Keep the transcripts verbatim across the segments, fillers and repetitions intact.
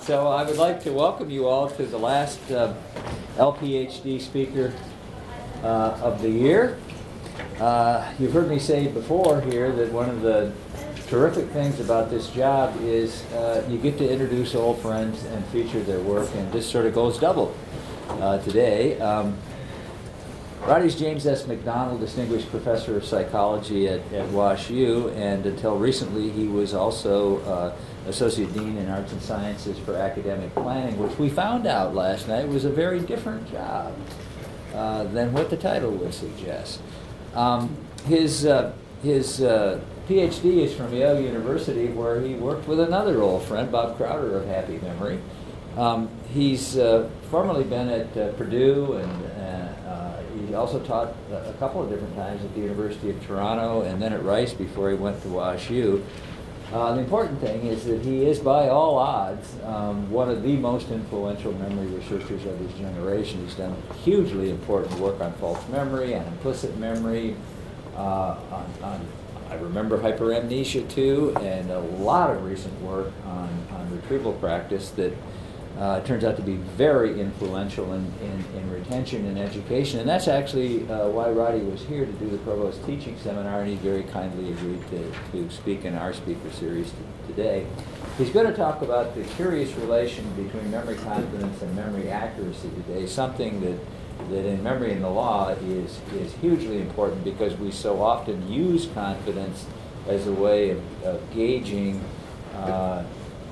So I would like to welcome you all to the last uh, L P H D speaker uh, of the year. Uh, you've heard me say before here that one of the terrific things about this job is uh, you get to introduce old friends and feature their work, and this sort of goes double uh, today. Um, Roddy's James S. McDonald, Distinguished Professor of Psychology at, at WashU, and until recently he was also uh, Associate Dean in Arts and Sciences for Academic Planning, which we found out last night was a very different job uh, than what the title would suggest. Um, his uh, his uh, PhD is from Yale University, where he worked with another old friend, Bob Crowder of happy memory. Um, he's uh, formerly been at uh, Purdue, and uh, uh, he also taught a couple of different times at the University of Toronto and then at Rice before he went to WashU. Uh, the important thing is that he is, by all odds, um, one of the most influential memory researchers of his generation. He's done hugely important work on false memory, on implicit memory, uh, on, on, I remember hyperamnesia too, and a lot of recent work on, on retrieval practice that uh, turns out to be very influential in, in, in retention and education. And that's actually uh, why Roddy was here to do the Provost Teaching Seminar, and he very kindly agreed to, to speak in our speaker series t- today. He's going to talk about the curious relation between memory confidence and memory accuracy today, something that, that in memory and the law is, is hugely important because we so often use confidence as a way of, of gauging uh,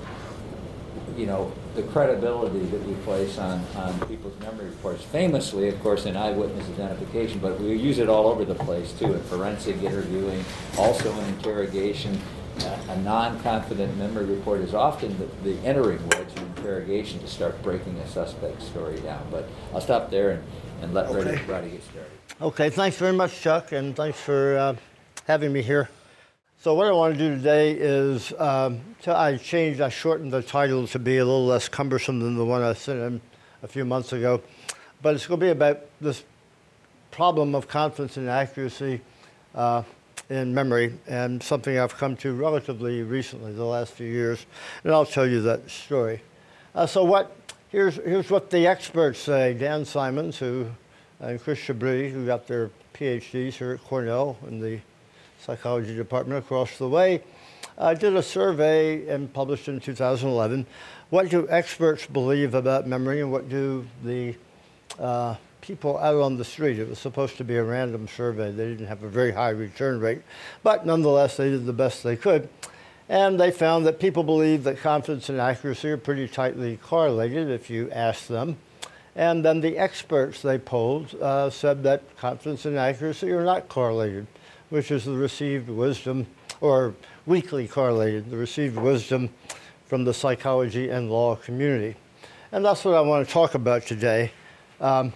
you know, the credibility that we place on, on people's memory reports. Famously, of course, in eyewitness identification, but we use it all over the place too, in forensic interviewing, also in interrogation. Uh, a non-confident memory report is often the, the entering wedge in interrogation to start breaking a suspect's story down. But I'll stop there and, and let okay. Roddy, Roddy get started. Okay, thanks very much, Chuck, and thanks for uh, having me here. So what I want to do today is, um, to, I changed, I shortened the title to be a little less cumbersome than the one I sent in a few months ago. But it's going to be about this problem of confidence and accuracy uh, in memory, and something I've come to relatively recently, the last few years. And I'll tell you that story. Uh, so what, here's, here's what the experts say. Dan Simons, who, and Chris Chabris, who got their PhDs here at Cornell in the psychology department across the way, uh, did a survey and published in two thousand eleven. What do experts believe about memory, and what do the uh, people out on the street? It was supposed to be a random survey. They didn't have a very high return rate, but nonetheless, they did the best they could. And they found that people believe that confidence and accuracy are pretty tightly correlated if you ask them. And then the experts they polled uh, said that confidence and accuracy are not correlated, which is the received wisdom, or weakly correlated, the received wisdom from the psychology and law community. And that's what I want to talk about today. Um,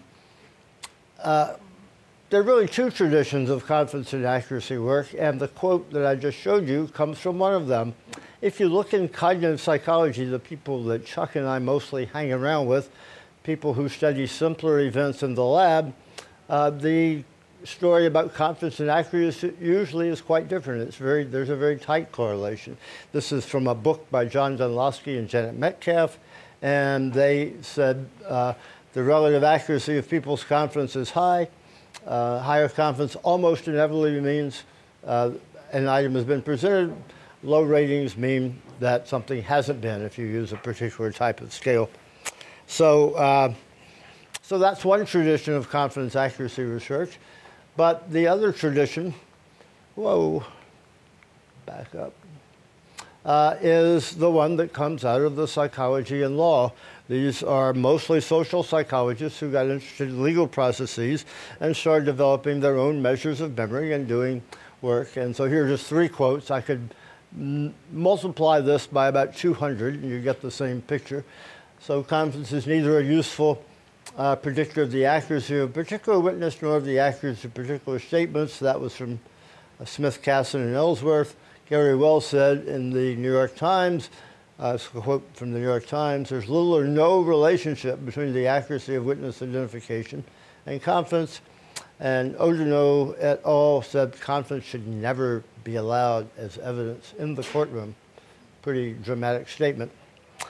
uh, there are really two traditions of confidence and accuracy work, and the quote that I just showed you comes from one of them. If you look in cognitive psychology, the people that Chuck and I mostly hang around with, people who study simpler events in the lab, uh, the story about confidence and accuracy usually is quite different. It's very, there's a very tight correlation. This is from a book by John Dunlosky and Janet Metcalf, and they said uh, the relative accuracy of people's confidence is high. Uh, higher confidence almost inevitably means uh, an item has been presented. Low ratings mean that something hasn't been, if you use a particular type of scale. So, uh, so that's one tradition of confidence accuracy research. But the other tradition, whoa, back up, uh, is the one that comes out of the psychology and law. These are mostly social psychologists who got interested in legal processes and started developing their own measures of memory and doing work. And so here are just three quotes. I could m- multiply this by about two hundred, and you get the same picture. So confidence is neither a useful Uh, predictor of the accuracy of a particular witness nor of the accuracy of particular statements. That was from uh, Smith, Casson, and Ellsworth. Gary Wells said in the New York Times, uh, it's a quote from the New York Times, there's little or no relationship between the accuracy of witness identification and confidence. And Oduno et al. Said confidence should never be allowed as evidence in the courtroom. Pretty dramatic statement.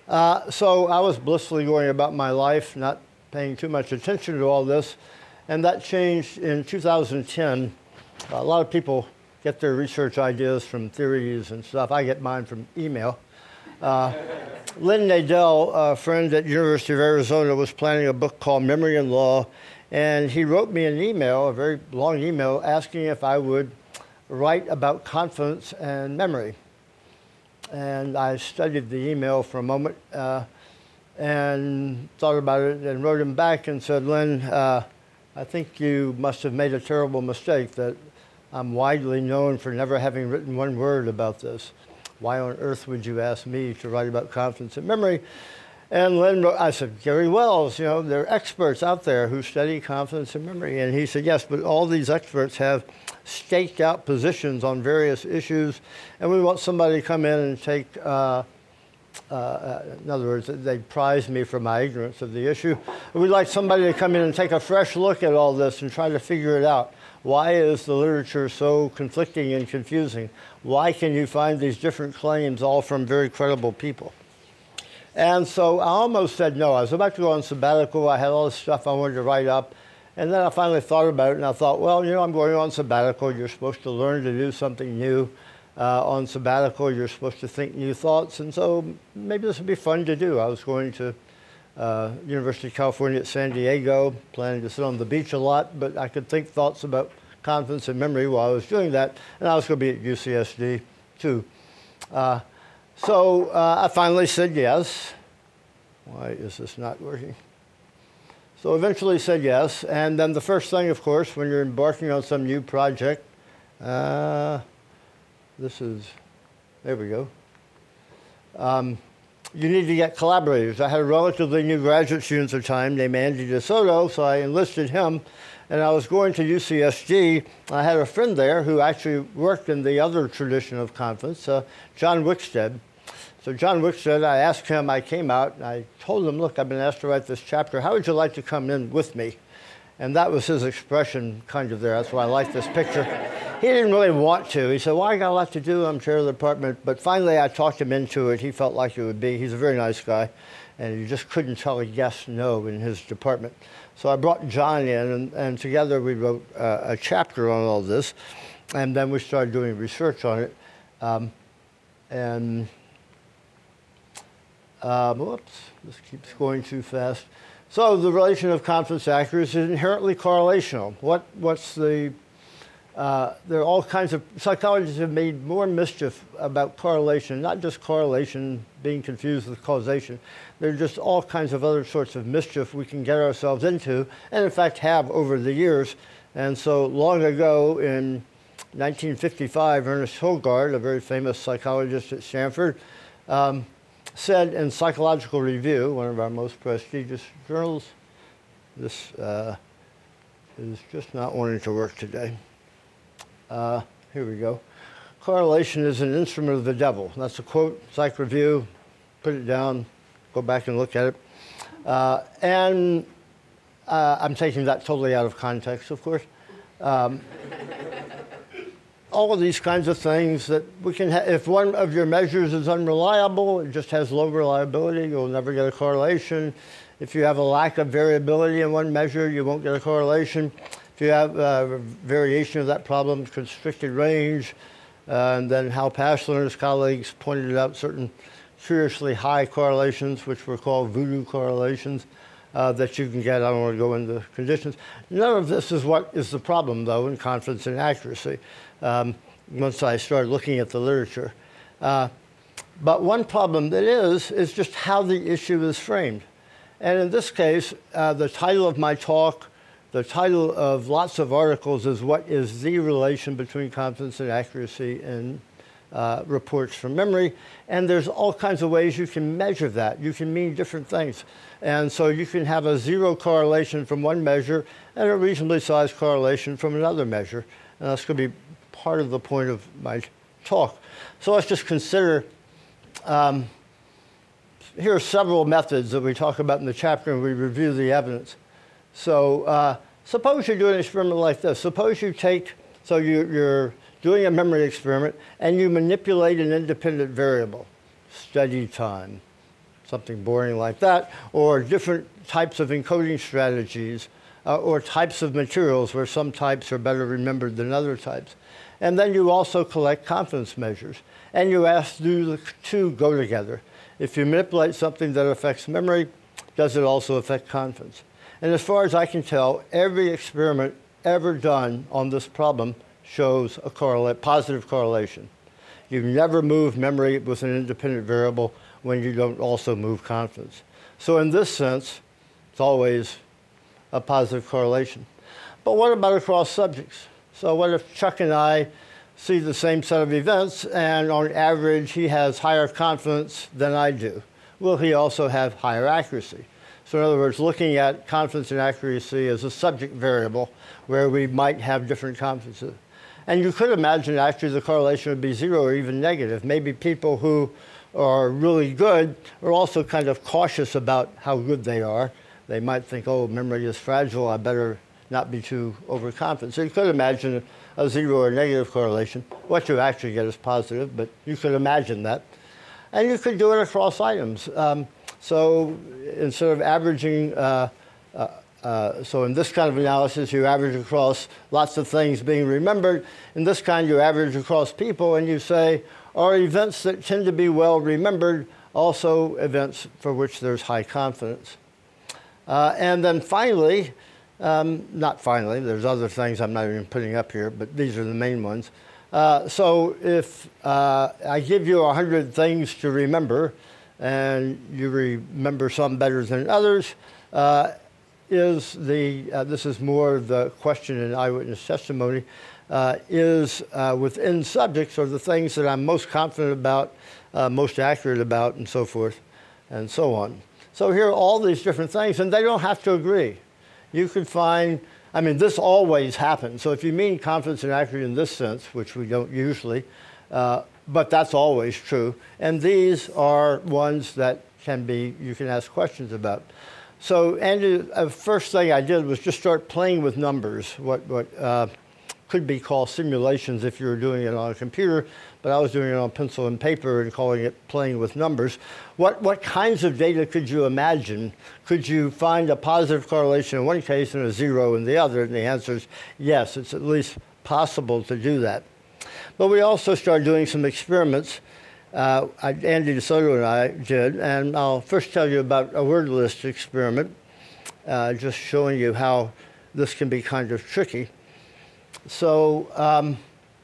Uh, so I was blissfully going about my life, not paying too much attention to all this, and that changed in two thousand ten. A lot of people get their research ideas from theories and stuff. I get mine from email. Uh, Lynn Nadell, a friend at University of Arizona, was planning a book called Memory and Law, and he wrote me an email, a very long email, asking if I would write about confidence and memory. And I studied the email for a moment uh, and thought about it and wrote him back and said, Lynn, uh, I think you must have made a terrible mistake, that I'm widely known for never having written one word about this. Why on earth would you ask me to write about confidence and memory? And Lynn wrote, I said, Gary Wells, you know, there are experts out there who study confidence and memory. And he said, yes, but all these experts have staked out positions on various issues, and we want somebody to come in and take, uh, uh, in other words, they prize me for my ignorance of the issue. We'd like somebody to come in and take a fresh look at all this and try to figure it out. Why is the literature so conflicting and confusing? Why can you find these different claims all from very credible people? And so I almost said no. I was about to go on sabbatical. I had all this stuff I wanted to write up. And then I finally thought about it, and I thought, well, you know, I'm going on sabbatical. You're supposed to learn to do something new. Uh, on sabbatical, you're supposed to think new thoughts. And so maybe this would be fun to do. I was going to uh, University of California at San Diego, planning to sit on the beach a lot, but I could think thoughts about confidence and memory while I was doing that. And I was going to be at U C S D, too. Uh, so uh, I finally said yes. Why is this not working? So eventually said yes, and then the first thing, of course, when you're embarking on some new project, uh, this is, there we go. Um, you need to get collaborators. I had a relatively new graduate student at the time named Andy DeSoto, so I enlisted him, and I was going to U C S D. I had a friend there who actually worked in the other tradition of confidence, uh, John Wickstead. So John Wickstead, I asked him, I came out, and I told him, look, I've been asked to write this chapter. How would you like to come in with me? And that was his expression kind of there. That's why I like this picture. He didn't really want to. He said, well, I got a lot to do. I'm chair of the department. But finally, I talked him into it. He felt like it would be. He's a very nice guy. And you just couldn't tell a yes, no in his department. So I brought John in, and, and together we wrote uh, a chapter on all this. And then we started doing research on it. Um, and... Um, whoops, this keeps going too fast. So the relation of confidence to accuracy is inherently correlational. What, what's the, uh, there are all kinds of, psychologists have made more mischief about correlation, not just correlation being confused with causation. There are just all kinds of other sorts of mischief we can get ourselves into, and in fact have over the years. And so long ago in nineteen fifty-five, Ernest Hilgard, a very famous psychologist at Stanford, um, said in Psychological Review, one of our most prestigious journals, this uh, is just not wanting to work today. Uh, here we go. Correlation is an instrument of the devil. That's a quote, Psych Review. Put it down, go back and look at it. Uh, and uh, I'm taking that totally out of context, of course. Um, all of these kinds of things that we can have. If one of your measures is unreliable, it just has low reliability, you'll never get a correlation. If you have a lack of variability in one measure, you won't get a correlation. If you have a variation of that problem, constricted range, uh, and then Hal Pashler and his colleagues pointed out certain curiously high correlations, which were called voodoo correlations, uh, that you can get. I don't want to go into conditions. None of this is what is the problem, though, in confidence and accuracy. Um, once I started looking at the literature. Uh, but one problem that is, is just how the issue is framed. And in this case, uh, the title of my talk, the title of lots of articles is what is the relation between confidence and accuracy in uh, reports from memory. And there's all kinds of ways you can measure that. You can mean different things. And so you can have a zero correlation from one measure and a reasonably sized correlation from another measure. And that's going to be part of the point of my talk. So let's just consider, um, here are several methods that we talk about in the chapter, and we review the evidence. So uh, suppose you do an experiment like this. Suppose you take, so you, you're doing a memory experiment, and you manipulate an independent variable, study time, something boring like that, or different types of encoding strategies, uh, or types of materials where some types are better remembered than other types. And then you also collect confidence measures. And you ask, do the two go together? If you manipulate something that affects memory, does it also affect confidence? And as far as I can tell, every experiment ever done on this problem shows a correlate, positive correlation. You never move memory with an independent variable when you don't also move confidence. So in this sense, it's always a positive correlation. But what about across subjects? So what if Chuck and I see the same set of events, and on average, he has higher confidence than I do? Will he also have higher accuracy? So in other words, looking at confidence and accuracy as a subject variable where we might have different confidences. And you could imagine actually the correlation would be zero or even negative. Maybe people who are really good are also kind of cautious about how good they are. They might think, oh, memory is fragile, I better not be too overconfident. So you could imagine a zero or negative correlation. What you actually get is positive, but you could imagine that. And you could do it across items. Um, so instead of averaging, uh, uh, uh, so in this kind of analysis, you average across lots of things being remembered. In this kind, you average across people, and you say, are events that tend to be well remembered also events for which there's high confidence? Uh, and then finally, um, not finally, there's other things I'm not even putting up here, but these are the main ones. Uh, so if uh, I give you one hundred things to remember, and you remember some better than others, uh, is the, uh, this is more the question in eyewitness testimony, uh, is uh, within subjects are the things that I'm most confident about, uh, most accurate about, and so forth, and so on. So here are all these different things, and they don't have to agree. You could find, I mean, this always happens. So if you mean confidence and accuracy in this sense, which we don't usually, uh, but that's always true. And these are ones that can be, you can ask questions about. So Andy, the first thing I did was just start playing with numbers, what, what uh, could be called simulations if you were doing it on a computer, but I was doing it on pencil and paper and calling it playing with numbers. What, what kinds of data could you imagine? Could you find a positive correlation in one case and a zero in the other? And the answer is yes, it's at least possible to do that. But we also started doing some experiments. Uh, I, Andy DeSoto and I did, and I'll first tell you about a word list experiment, uh, just showing you how this can be kind of tricky. So um,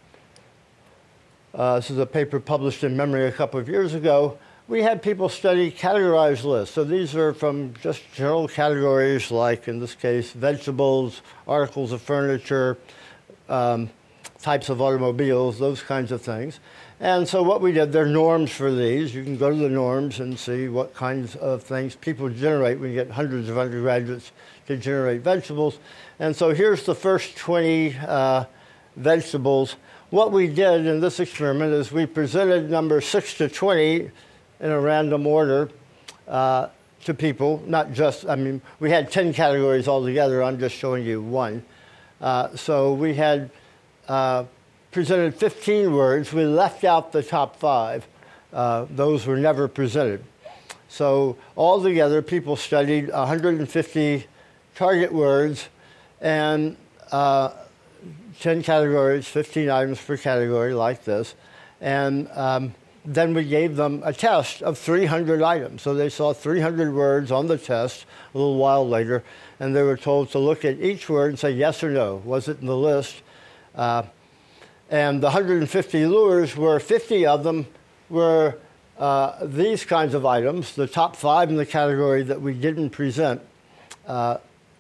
uh, this is a paper published in Memory a couple of years ago. We had people study categorized lists. So these are from just general categories like, in this case, vegetables, articles of furniture, um, types of automobiles, those kinds of things. And so what we did, there are norms for these. You can go to the norms and see what kinds of things people generate. We get hundreds of undergraduates to generate vegetables. And so here's the first twenty uh, vegetables. What we did in this experiment is we presented numbers six to twenty in a random order uh, to people, not just, I mean, we had ten categories altogether. I'm just showing you one. Uh, so we had uh, presented fifteen words. We left out the top five. Uh, those were never presented. So altogether, people studied one hundred fifty target words and uh, ten categories, fifteen items per category like this. And um, then we gave them a test of three hundred items. So they saw three hundred words on the test a little while later, and they were told to look at each word and say yes or no. Was it in the list? Uh, and the one hundred fifty lures were, fifty of them were uh, these kinds of items, the top five in the category that we didn't present. Uh,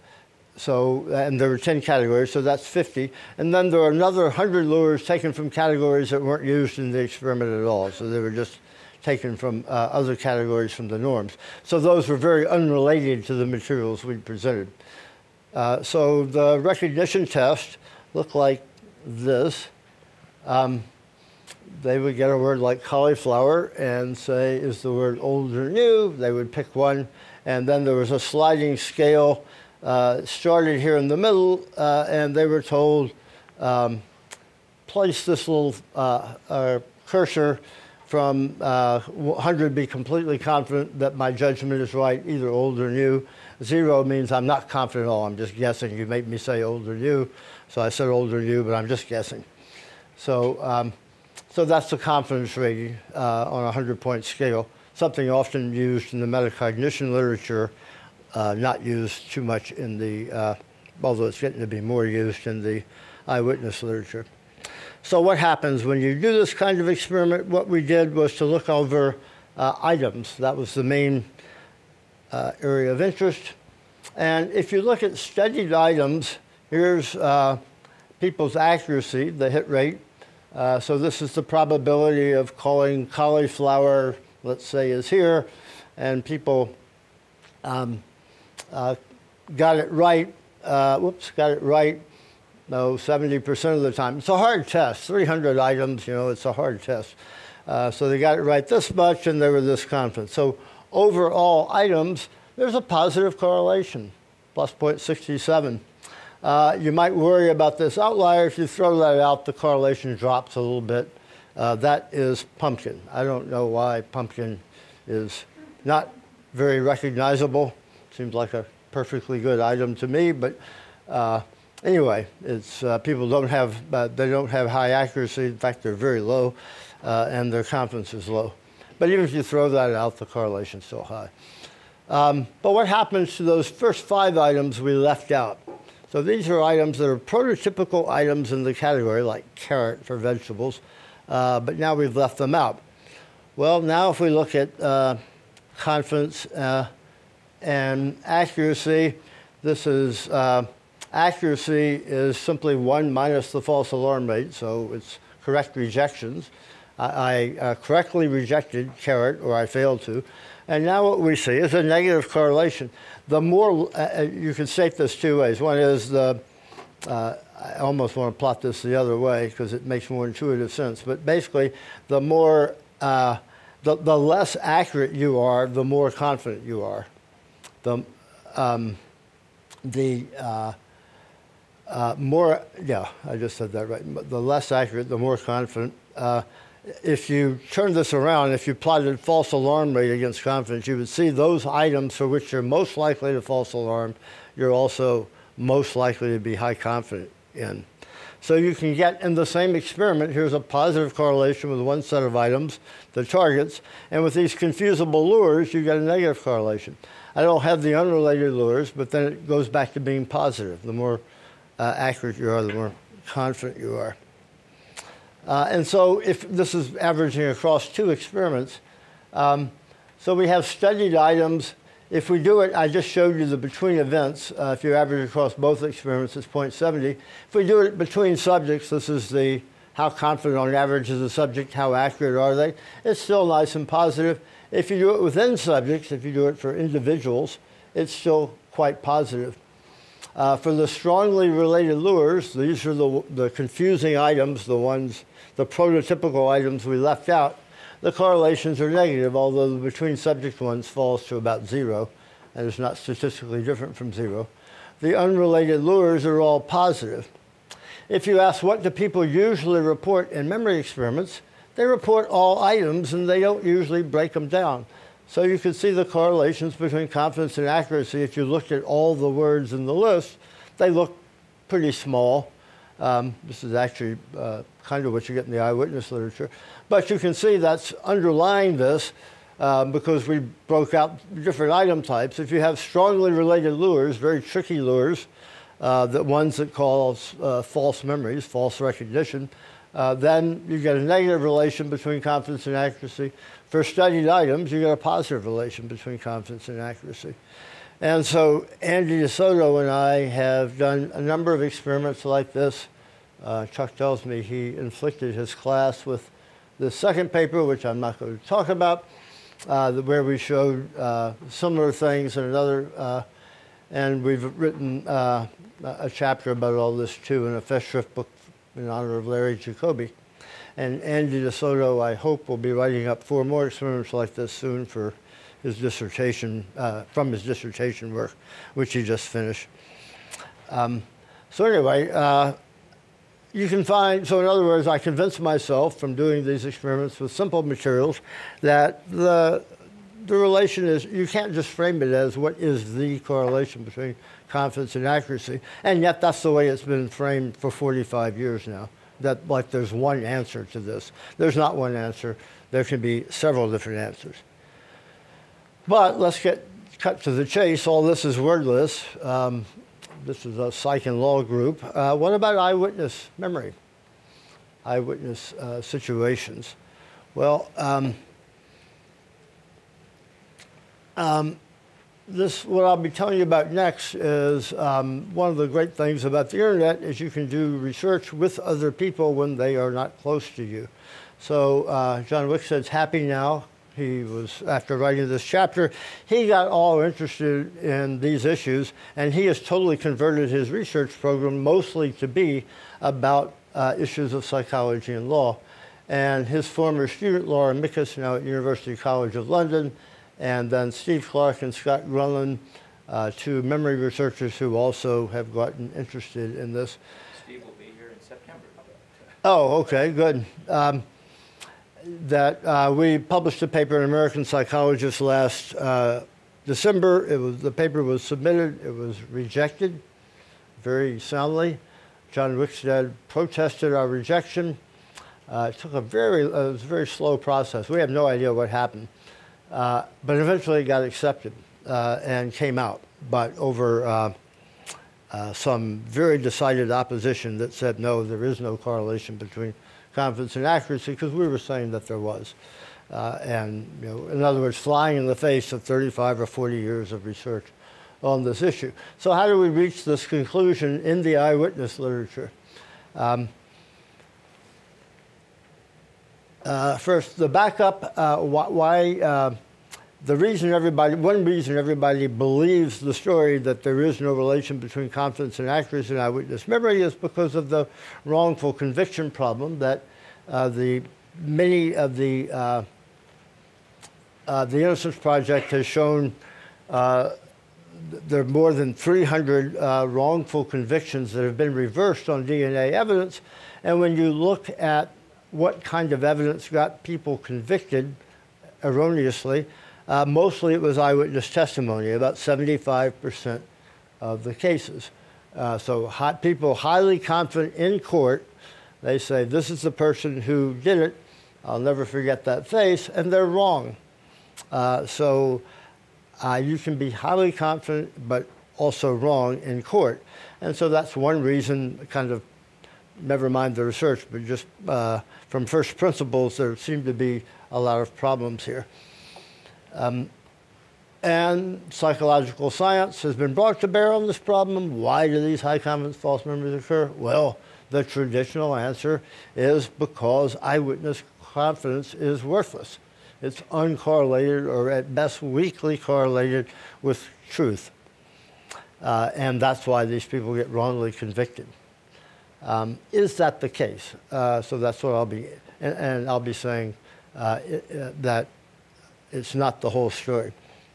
So, and there were ten categories, so that's fifty. And then there were another one hundred lures taken from categories that weren't used in the experiment at all. So they were just taken from uh, other categories from the norms. So those were very unrelated to the materials we presented. Uh, so the recognition test looked like this. Um, they would get a word like cauliflower and say, is the word old or new? They would pick one. And then there was a sliding scale. Uh, started here in the middle, uh, and they were told, um, place this little uh, uh, cursor from uh, one hundred, be completely confident that my judgment is right, either old or new. Zero means I'm not confident at all, I'm just guessing. You made me say old or new, so I said old or new, but I'm just guessing. So, um, so that's the confidence rating uh, on a hundred-point scale, something often used in the metacognition literature, uh, not used too much in the, uh, although it's getting to be more used in the eyewitness literature. So what happens when you do this kind of experiment? What we did was to look over uh, items. That was the main uh, area of interest. And if you look at studied items, here's uh, people's accuracy, the hit rate. Uh, so this is the probability of calling cauliflower, let's say, is here, and people um, uh, got it right, uh, whoops, got it right, no, seventy percent of the time. It's a hard test, three hundred items, you know, it's a hard test. Uh, so they got it right this much, and they were this confident. So overall items, there's a positive correlation, plus zero point six seven. Uh, you might worry about this outlier. If you throw that out, the correlation drops a little bit. Uh, that is pumpkin. I don't know why pumpkin is not very recognizable. Seems like a perfectly good item to me, but uh, anyway, it's uh, people don't have uh, they don't have high accuracy. In fact, they're very low, uh, and their confidence is low. But even if you throw that out, the correlation's still high. Um, but what happens to those first five items we left out? So these are items that are prototypical items in the category, like carrot for vegetables, uh, but now we've left them out. Well, now if we look at uh, confidence uh, and accuracy, this is uh, accuracy is simply one minus the false alarm rate, so it's correct rejections. I, I uh, correctly rejected carrot, or I failed to. And now what we see is a negative correlation. The more, uh, you can state this two ways. One is the, uh, I almost want to plot this the other way because it makes more intuitive sense. But basically, the more, uh, the, the less accurate you are, the more confident you are. The, um, the uh, uh, more, yeah, I just said that right. The less accurate, the more confident. Uh, If you turn this around, if you plotted false alarm rate against confidence, you would see those items for which you're most likely to false alarm, you're also most likely to be high confident in. So you can get in the same experiment, here's a positive correlation with one set of items, the targets, and with these confusable lures, you get a negative correlation. I don't have the unrelated lures, but then it goes back to being positive. The more uh, accurate you are, the more confident you are. Uh, and so if this is averaging across two experiments, um, so we have studied items. If we do it, I just showed you the between events. Uh, if you average across both experiments, it's zero point seven zero. If we do it between subjects, this is the how confident on average is the subject, how accurate are they. It's still nice and positive. If you do it within subjects, if you do it for individuals, it's still quite positive. Uh, for the strongly related lures, these are the, the confusing items, the ones, the prototypical items we left out. The correlations are negative, although the between subject ones falls to about zero, and it's not statistically different from zero. The unrelated lures are all positive. If you ask what do people usually report in memory experiments, they report all items, and they don't usually break them down. So you can see the correlations between confidence and accuracy. If you looked at all the words in the list, they look pretty small. Um, this is actually uh, kind of what you get in the eyewitness literature. But you can see that's underlying this uh, because we broke out different item types. If you have strongly related lures, very tricky lures, uh, the ones that call uh, false memories, false recognition, uh, then you get a negative relation between confidence and accuracy. For studied items, you get a positive relation between confidence and accuracy. And so Andy DeSoto and I have done a number of experiments like this. Uh, Chuck tells me he inflicted his class with the second paper, which I'm not going to talk about, uh, where we showed uh, similar things in another, uh, and we've written uh, a chapter about all this too in a Festschrift book in honor of Larry Jacoby. And Andy DeSoto, I hope, will be writing up four more experiments like this soon for his dissertation, uh, from his dissertation work, which he just finished. Um, so anyway, uh, you can find, so in other words, I convinced myself from doing these experiments with simple materials that the, the relation is, you can't just frame it as what is the correlation between confidence and accuracy, and yet that's the way it's been framed for forty-five years now, that like there's one answer to this. There's not one answer. There can be several different answers. But let's get cut to the chase. All this is wordless. Um, this is a psych and law group. Uh, what about eyewitness memory? Eyewitness uh, situations. Well, um, um, this, what I'll be telling you about next is um, one of the great things about the internet is you can do research with other people when they are not close to you. So uh, John Wickstead's happy now. He was, after writing this chapter, he got all interested in these issues, and he has totally converted his research program mostly to be about uh, issues of psychology and law. And his former student, Laura Mikus, now at University College of London, and then Steve Clark and Scott Grunland, uh, two memory researchers who also have gotten interested in this. Steve will be here in September. Oh, okay, good. Um, that uh, we published a paper in American Psychologist last uh, December. It was, the paper was submitted. It was rejected very soundly. John Wickstead protested our rejection. Uh, it took a very, uh, it was a very slow process. We have no idea what happened. Uh, but eventually it got accepted uh, and came out, but over uh, uh, some very decided opposition that said, no, there is no correlation between confidence and accuracy, because we were saying that there was. Uh, and, you know, in other words, flying in the face of thirty-five or forty years of research on this issue. So how do we reach this conclusion in the eyewitness literature? Um, Uh, first, the backup, uh, wh why uh, the reason everybody, one reason everybody believes the story that there is no relation between confidence and accuracy in eyewitness memory is because of the wrongful conviction problem that uh, the many of the uh, uh, the Innocence Project has shown. Uh, there are more than three hundred uh, wrongful convictions that have been reversed on D N A evidence, and when you look at what kind of evidence got people convicted erroneously, uh, mostly it was eyewitness testimony, about seventy-five percent of the cases. Uh, so hot, people highly confident in court, they say, this is the person who did it, I'll never forget that face, and they're wrong. Uh, so uh, you can be highly confident, but also wrong in court. And so that's one reason, kind of, never mind the research, but just uh, from first principles, there seem to be a lot of problems here. Um, and psychological science has been brought to bear on this problem. Why do these high confidence false memories occur? Well, the traditional answer is because eyewitness confidence is worthless. It's uncorrelated, or at best weakly correlated with truth. Uh, and that's why these people get wrongly convicted. Um, is that the case? Uh, so that's what I'll be, and, and I'll be saying uh, it, uh, that it's not the whole story.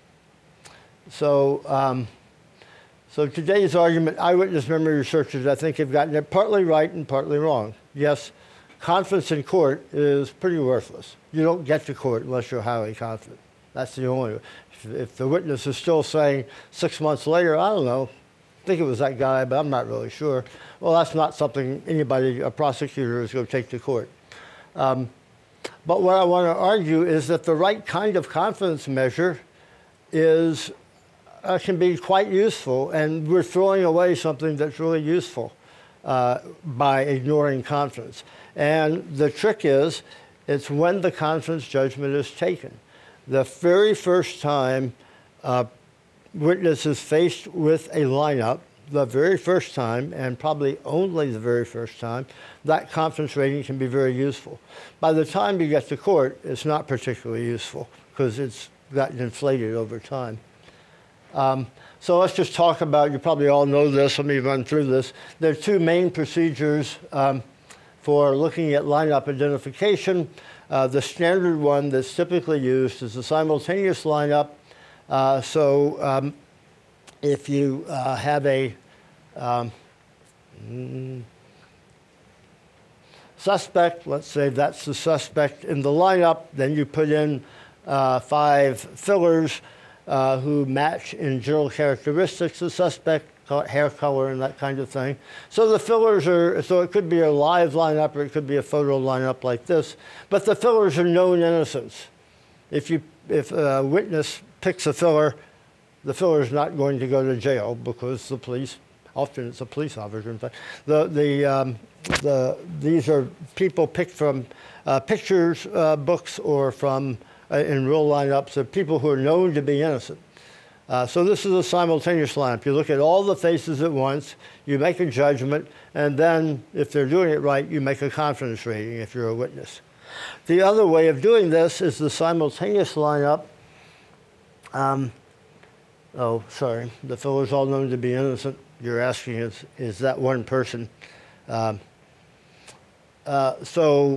So, um, so today's argument, eyewitness memory researchers, I think, have gotten it partly right and partly wrong. Yes, confidence in court is pretty worthless. You don't get to court unless you're highly confident. That's the only way. If, if the witness is still saying six months later, I don't know, I think it was that guy, but I'm not really sure. Well, that's not something anybody, a prosecutor, is going to take to court. Um, but what I want to argue is that the right kind of confidence measure is, uh, can be quite useful, and we're throwing away something that's really useful uh, by ignoring confidence. And the trick is, it's when the confidence judgment is taken. The very first time uh, witness is faced with a lineup, the very first time, and probably only the very first time, that confidence rating can be very useful. By the time you get to court, it's not particularly useful because it's gotten inflated over time. Um, so let's just talk about, you probably all know this, let me run through this. There are two main procedures um, for looking at lineup identification. Uh, the standard one that's typically used is the simultaneous lineup. Uh, so um, if you uh, have a, um, suspect. Let's say that's the suspect in the lineup. Then you put in uh, five fillers uh, who match in general characteristics the suspect, hair color and that kind of thing. So the fillers are, so it could be a live lineup or it could be a photo lineup like this, but the fillers are known innocents. If you, if a witness picks a filler, the filler is not going to go to jail because the police, often it's a police officer in fact, the, the, um, the, these are people picked from uh, pictures uh, books or from, uh, in real lineups of people who are known to be innocent. Uh, so this is a simultaneous lineup. You look at all the faces at once, you make a judgment, and then if they're doing it right, you make a confidence rating if you're a witness. The other way of doing this is the simultaneous lineup. Um, oh, sorry, the filler's all known to be innocent. You're asking is, is that one person? Um, uh, so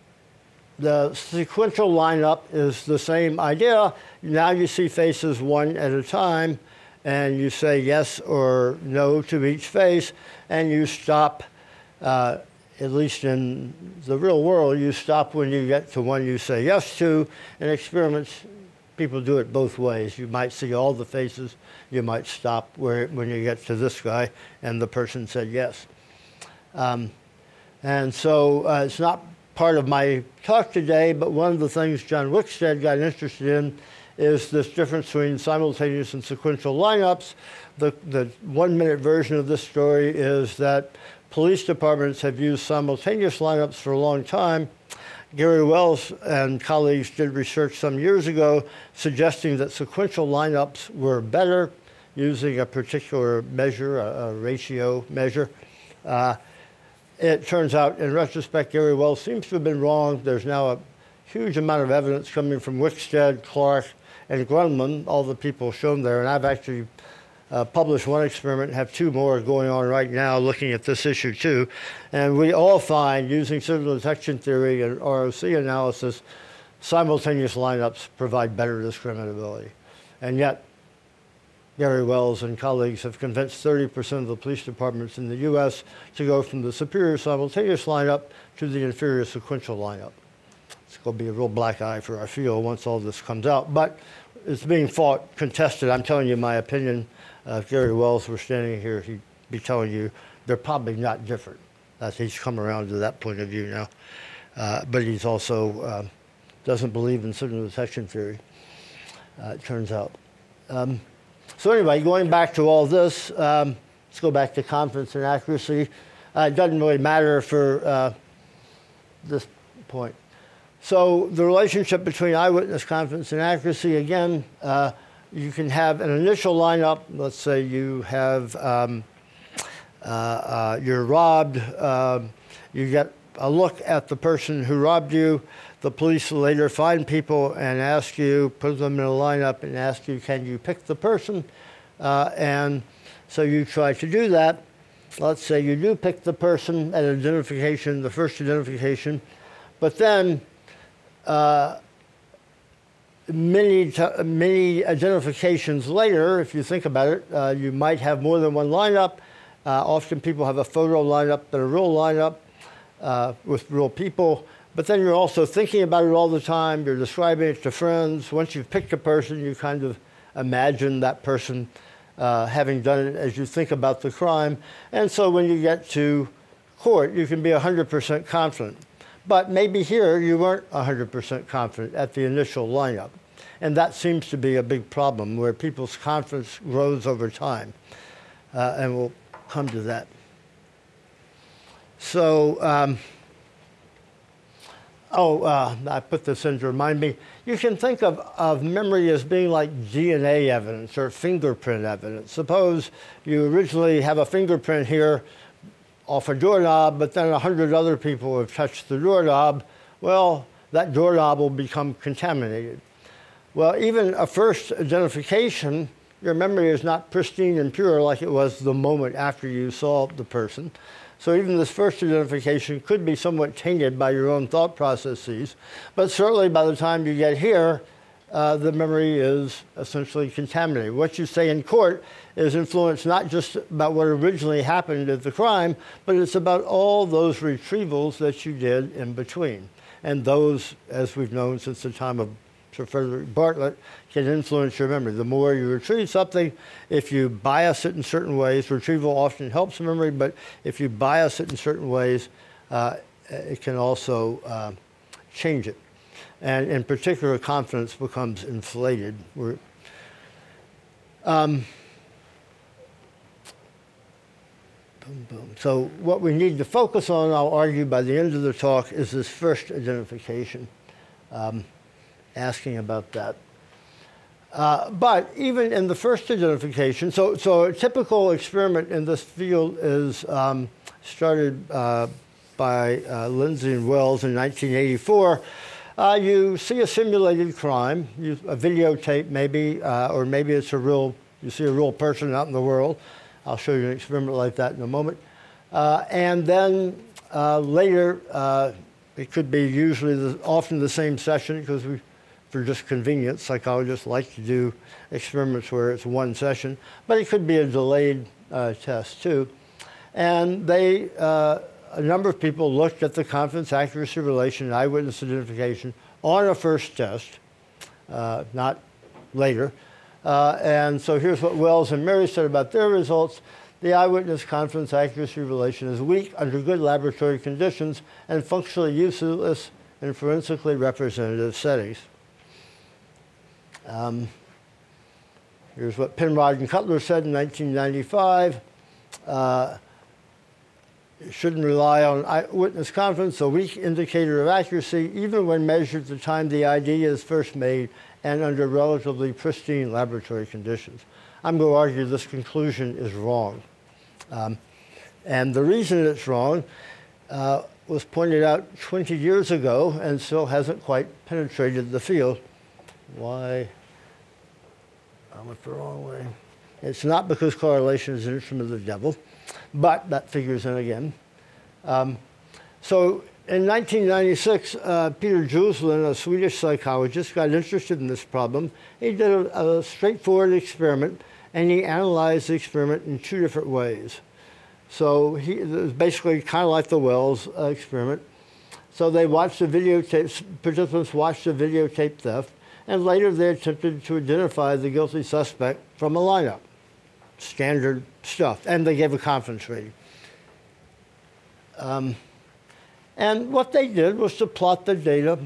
the sequential lineup is the same idea. Now you see faces one at a time, and you say yes or no to each face, and you stop, uh, at least in the real world, you stop when you get to one you say yes to. In experiments, people do it both ways. You might see all the faces. You might stop where, when you get to this guy, and the person said yes. Um, and so uh, it's not part of my talk today, but one of the things John Wickstead got interested in is this difference between simultaneous and sequential lineups. The, the one-minute version of this story is that police departments have used simultaneous lineups for a long time. Gary Wells and colleagues did research some years ago suggesting that sequential lineups were better using a particular measure, a, a ratio measure. Uh, It turns out, in retrospect, Gary Wells seems to have been wrong. There's now a huge amount of evidence coming from Wickstead, Clark, and Grundmann, all the people shown there. And I've actually uh, published one experiment and have two more going on right now looking at this issue too. And we all find, using signal detection theory and R O C analysis, simultaneous lineups provide better discriminability. And yet, Gary Wells and colleagues have convinced thirty percent of the police departments in the U S to go from the superior simultaneous lineup to the inferior sequential lineup. It's going to be a real black eye for our field once all this comes out. But it's being fought, contested. I'm telling you my opinion. Uh, if Gary Wells were standing here, he'd be telling you they're probably not different. As he's come around to that point of view now. Uh, but he's also uh, doesn't believe in signal detection theory, uh, it turns out. Um, So anyway, going back to all this, um, let's go back to confidence and accuracy. Uh, it doesn't really matter for uh, this point. So the relationship between eyewitness confidence and accuracy, again, uh, you can have an initial lineup. Let's say you have, um, uh, uh, you're robbed. Uh, you get a look at the person who robbed you. The police later find people and ask you, put them in a lineup and ask you, can you pick the person? Uh, and so you try to do that. Let's say you do pick the person at identification, the first identification, but then uh, many, many identifications later, if you think about it, uh, you might have more than one lineup. Uh, often people have a photo lineup than a real lineup uh, with real people. But then you're also thinking about it all the time. You're describing it to friends. Once you've picked a person, you kind of imagine that person uh, having done it as you think about the crime. And so when you get to court, you can be one hundred percent confident. But maybe here you weren't one hundred percent confident at the initial lineup. And that seems to be a big problem where people's confidence grows over time. Uh, and we'll come to that. So, um, Oh, uh, I put this in to remind me. You can think of, of memory as being like D N A evidence or fingerprint evidence. Suppose you originally have a fingerprint here off a doorknob, but then a hundred other people have touched the doorknob. Well, that doorknob will become contaminated. Well, even a first identification, your memory is not pristine and pure like it was the moment after you saw the person. So even this first identification could be somewhat tainted by your own thought processes. But certainly by the time you get here, uh, the memory is essentially contaminated. What you say in court is influenced not just about what originally happened at the crime, but it's about all those retrievals that you did in between. And those, as we've known since the time of Sir Frederick Bartlett, can influence your memory. The more you retrieve something, if you bias it in certain ways, retrieval often helps memory, but if you bias it in certain ways, uh, it can also uh, change it. And in particular, confidence becomes inflated. We're, um, boom, boom. So what we need to focus on, I'll argue by the end of the talk, is this first identification. Um, asking about that. Uh, but even in the first identification, so, so a typical experiment in this field is um, started uh, by uh, Lindsay and Wells in nineteen eighty-four. Uh, you see a simulated crime, you, a videotape maybe, uh, or maybe it's a real, you see a real person out in the world. I'll show you an experiment like that in a moment. Uh, and then uh, later, uh, it could be usually the, often the same session, because we for just convenience, psychologists like to do experiments where it's one session, but it could be a delayed uh, test too. And they, uh, a number of people looked at the confidence accuracy relation and eyewitness identification on a first test, uh, not later. Uh, and so here's what Wells and Mary said about their results. The eyewitness confidence accuracy relation is weak under good laboratory conditions and functionally useless in forensically representative settings. Um, here's what Penrod and Cutler said in nineteen ninety-five. Uh, shouldn't rely on eyewitness confidence, a weak indicator of accuracy, even when measured at the time the I D is first made and under relatively pristine laboratory conditions. I'm going to argue this conclusion is wrong. Um, and the reason it's wrong uh, was pointed out twenty years ago and still hasn't quite penetrated the field. Why? I went the wrong way. It's not because correlation is an instrument of the devil, but that figures in again. Um, so in nineteen ninety-six, uh, Peter Juslin, a Swedish psychologist, got interested in this problem. He did a, a straightforward experiment, and he analyzed the experiment in two different ways. So he, it was basically kind of like the Wells uh, experiment. So they watched the videotape, participants watched the videotape theft, and later they attempted to identify the guilty suspect from a lineup. Standard stuff. And they gave a confidence rating. Um, and what they did was to plot the data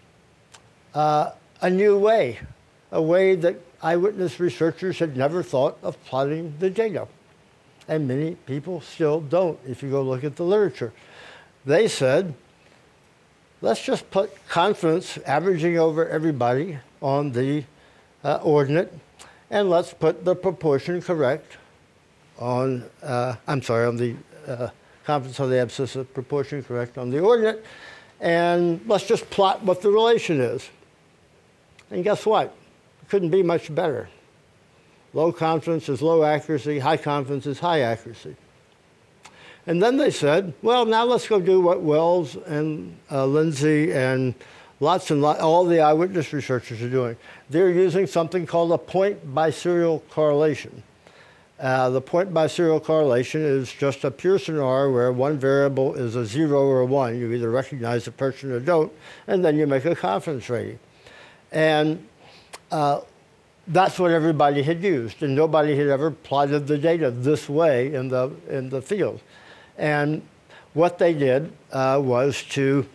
uh, a new way, a way that eyewitness researchers had never thought of plotting the data. And many people still don't, if you go look at the literature. They said, let's just put confidence averaging over everybody on the uh, ordinate, and let's put the proportion correct on, uh, I'm sorry, on the uh, confidence on the abscissa, proportion correct on the ordinate, and let's just plot what the relation is. And guess what? It couldn't be much better. Low confidence is low accuracy, high confidence is high accuracy. And then they said, well, now let's go do what Wells and uh, Lindsay and lots and lots, all the eyewitness researchers are doing. They're using something called a point biserial correlation. Uh, the point biserial correlation is just a Pearson R where one variable is a zero or a one. You either recognize the person or don't, and then you make a confidence rating. And uh, that's what everybody had used, and nobody had ever plotted the data this way in the, in the field. And what they did uh, was to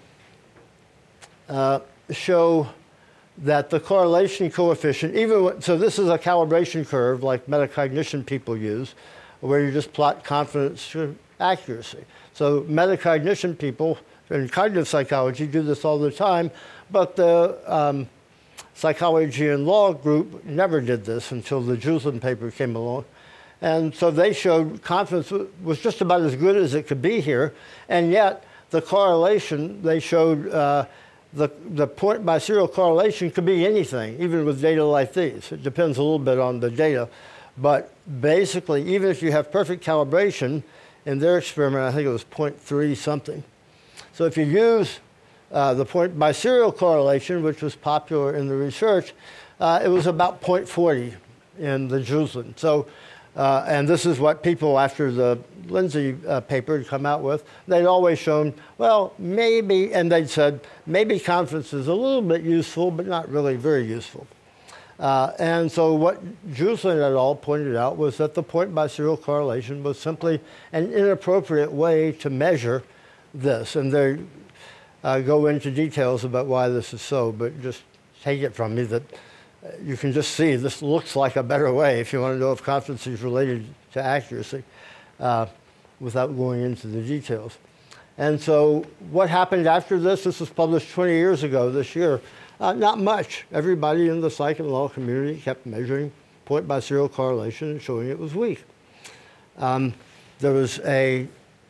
uh, show that the correlation coefficient, even when, so this is a calibration curve like metacognition people use, where you just plot confidence to accuracy. So metacognition people in cognitive psychology do this all the time, but the um, psychology and law group never did this until the Juslin paper came along. And so they showed confidence was just about as good as it could be here, and yet the correlation, they showed uh, the, the point biserial correlation could be anything, even with data like these. It depends a little bit on the data, but basically, even if you have perfect calibration, in their experiment, I think it was zero point three something. So if you use uh, the point biserial correlation, which was popular in the research, uh, it was about zero point four zero in the Jouzelin. So, uh, and this is what people after the Lindsay uh, paper had come out with. They'd always shown, well, maybe, and they'd said, maybe confidence is a little bit useful, but not really very useful. Uh, and so what Jouzelin et al. Pointed out was that the point by serial correlation was simply an inappropriate way to measure this. And they uh, go into details about why this is so, but just take it from me that you can just see this looks like a better way if you want to know if confidence is related to accuracy uh, without going into the details. And so what happened after this? This was published twenty years ago this year. Uh, not much. Everybody in the psych and law community kept measuring point by serial correlation and showing it was weak. Um, there was a,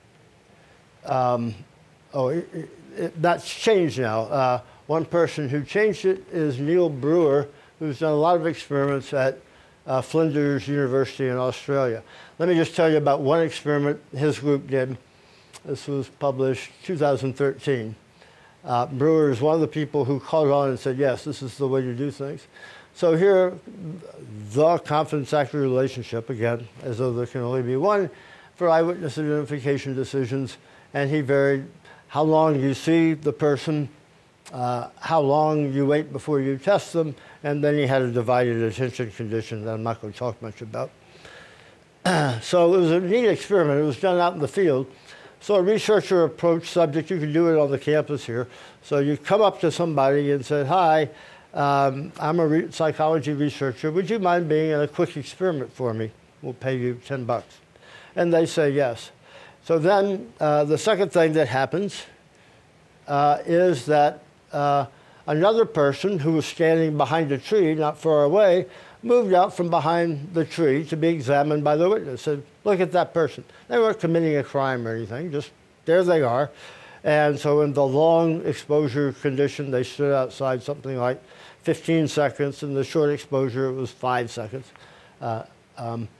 um, oh, it, it, that's changed now. Uh, one person who changed it is Neil Brewer, who's done a lot of experiments at uh, Flinders University in Australia. Let me just tell you about one experiment his group did. This was published two thousand thirteen. Uh, Brewer is one of the people who caught on and said, yes, this is the way to do things. So here, the confidence-accuracy relationship, again, as though there can only be one, for eyewitness identification decisions, and he varied how long you see the person, uh, how long you wait before you test them, and then he had a divided attention condition that I'm not going to talk much about. So it was a neat experiment. It was done out in the field. So a researcher approached subject, you can do it on the campus here. So you come up to somebody and said, hi, um, I'm a re psychology researcher. Would you mind being in a quick experiment for me? We'll pay you ten bucks. And they say yes. So then uh, the second thing that happens uh, is that uh, another person who was standing behind a tree not far away moved out from behind the tree to be examined by the witness. Said, look at that person. They weren't committing a crime or anything, just there they are. And so in the long exposure condition, they stood outside something like fifteen seconds. In the short exposure, it was five seconds. Uh, um,